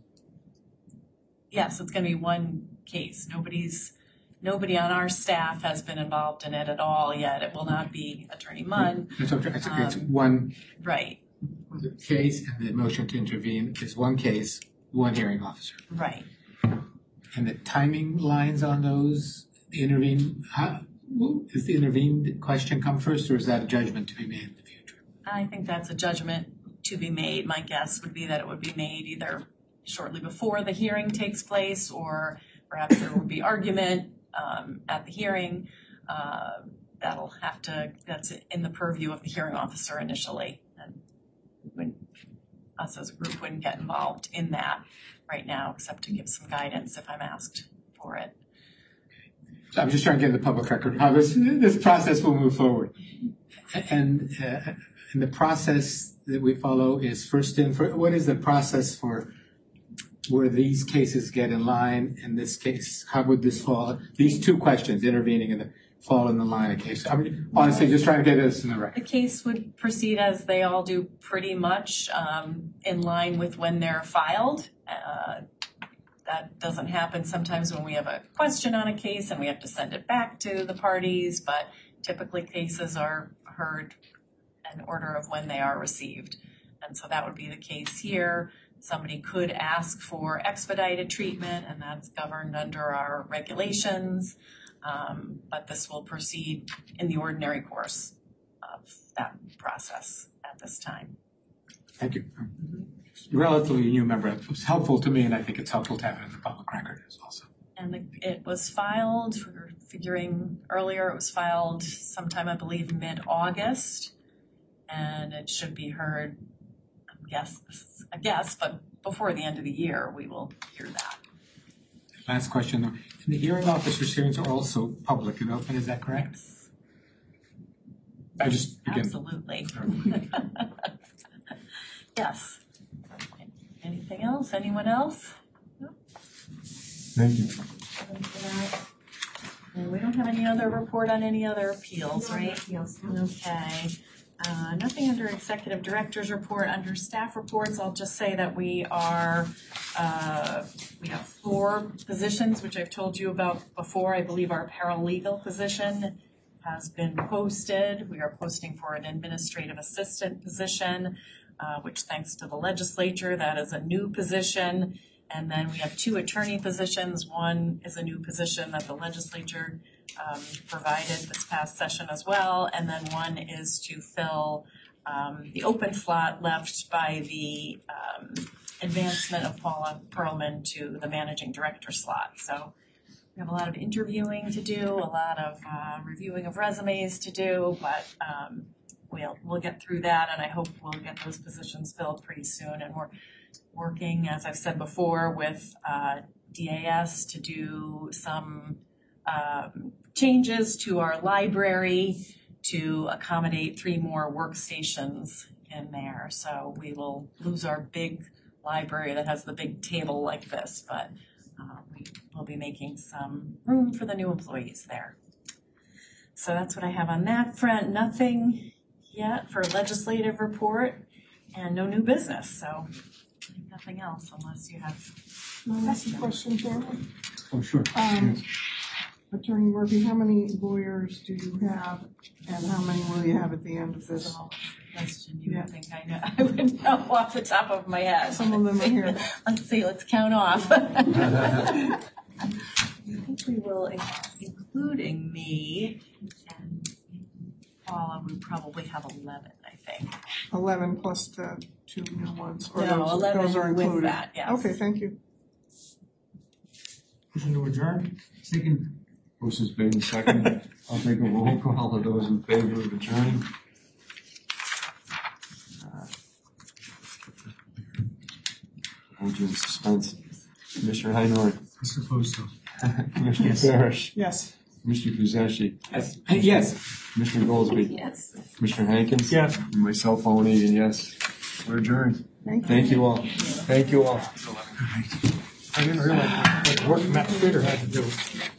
Yes, it's gonna be one case. Nobody's, nobody on our staff has been involved in it at all yet. It will not be Attorney Munn. It's, it's, it's Um, one Right, case, and the motion to intervene is one case, one hearing officer. right. And the timing lines on those, the intervene, how, is the intervene question come first, or is that a judgment to be made in the future? I think that's a judgment to be made. My guess would be that it would be made either shortly before the hearing takes place, or perhaps there will be argument um, at the hearing. Uh, that'll have to, that's in the purview of the hearing officer initially. And when us as a group wouldn't get involved in that right now, except to give some guidance if I'm asked for it. So I'm just trying to get the public record how this, this process will move forward. And, uh, and the process that we follow is first in, for, what is the process for where these cases get in line? In this case, how would this fall? These two questions, intervening and the fall in the line of case. I mean, honestly, just trying to get this in the record. The case would proceed as they all do, pretty much um, in line with when they're filed. Uh, that doesn't happen sometimes when we have a question on a case and we have to send it back to the parties, but typically cases are heard in order of when they are received. And so that would be the case here. Somebody could ask for expedited treatment, and that's governed under our regulations. Um, but this will proceed in the ordinary course of that process at this time. Thank you. Relatively new member. It was helpful to me, and I think it's helpful to have it in the public record as also. And the, it was filed, we were figuring earlier, it was filed sometime, I believe, mid-August. And it should be heard, I guess, I guess, but before the end of the year, we will hear that. Last question, though. The hearing officer's hearings are also public and open, is that correct? I just again. Absolutely. Yes. Anything else? Anyone else? No? Thank you. And we don't have any other report on any other appeals, No other right? appeals, Okay. Uh, nothing under executive director's report. Under staff reports, I'll just say that we are, uh, we have four positions, which I've told you about before. I believe our paralegal position has been posted. We are posting for an administrative assistant position, uh, which thanks to the legislature, that is a new position. And then we have two attorney positions. One is a new position that the legislature um, provided this past session as well. And then one is to fill um, the open slot left by the um, advancement of Paula Perlman to the managing director slot. So we have a lot of interviewing to do, a lot of uh, reviewing of resumes to do, but um, we'll we'll get through that, and I hope we'll get those positions filled pretty soon. And we're working, as I've said before, with uh, D A S to do some um, changes to our library to accommodate three more workstations in there. So we will lose our big library that has the big table like this, but uh, we will be making some room for the new employees there. So that's what I have on that front. Nothing yet for legislative report and no new business. So nothing else unless you have Can I ask a question, Chairman? Oh, sure. Um, Yes. Attorney Murphy, how many lawyers do you have, and how many will you have at the end of this? Question you Yeah. would think I know. I would know off the top of my head. Some of them are here. Let's see, let's count off. I think we will, including me and Paula, we probably have eleven, I think. Eleven plus the two new ones, or No, those, eleven those are with included? that, yes. Okay, thank you. Motion to adjourn? Second. Motion's made and seconded. I'll take a roll call of those in favor of adjourning. Uh, Hold you in suspense. Commissioner Heinrich. I suppose so. Commissioner Yes. Parrish. Yes. Commissioner Kuzeshi. Yes. Yes. Commissioner Goldsby. Yes. Commissioner Hankins. Yes. And myself, Owen Egan, yes. We're adjourned. Thank you. Thank you all. Thank you all. I didn't realize what work Matt Streeter had to do.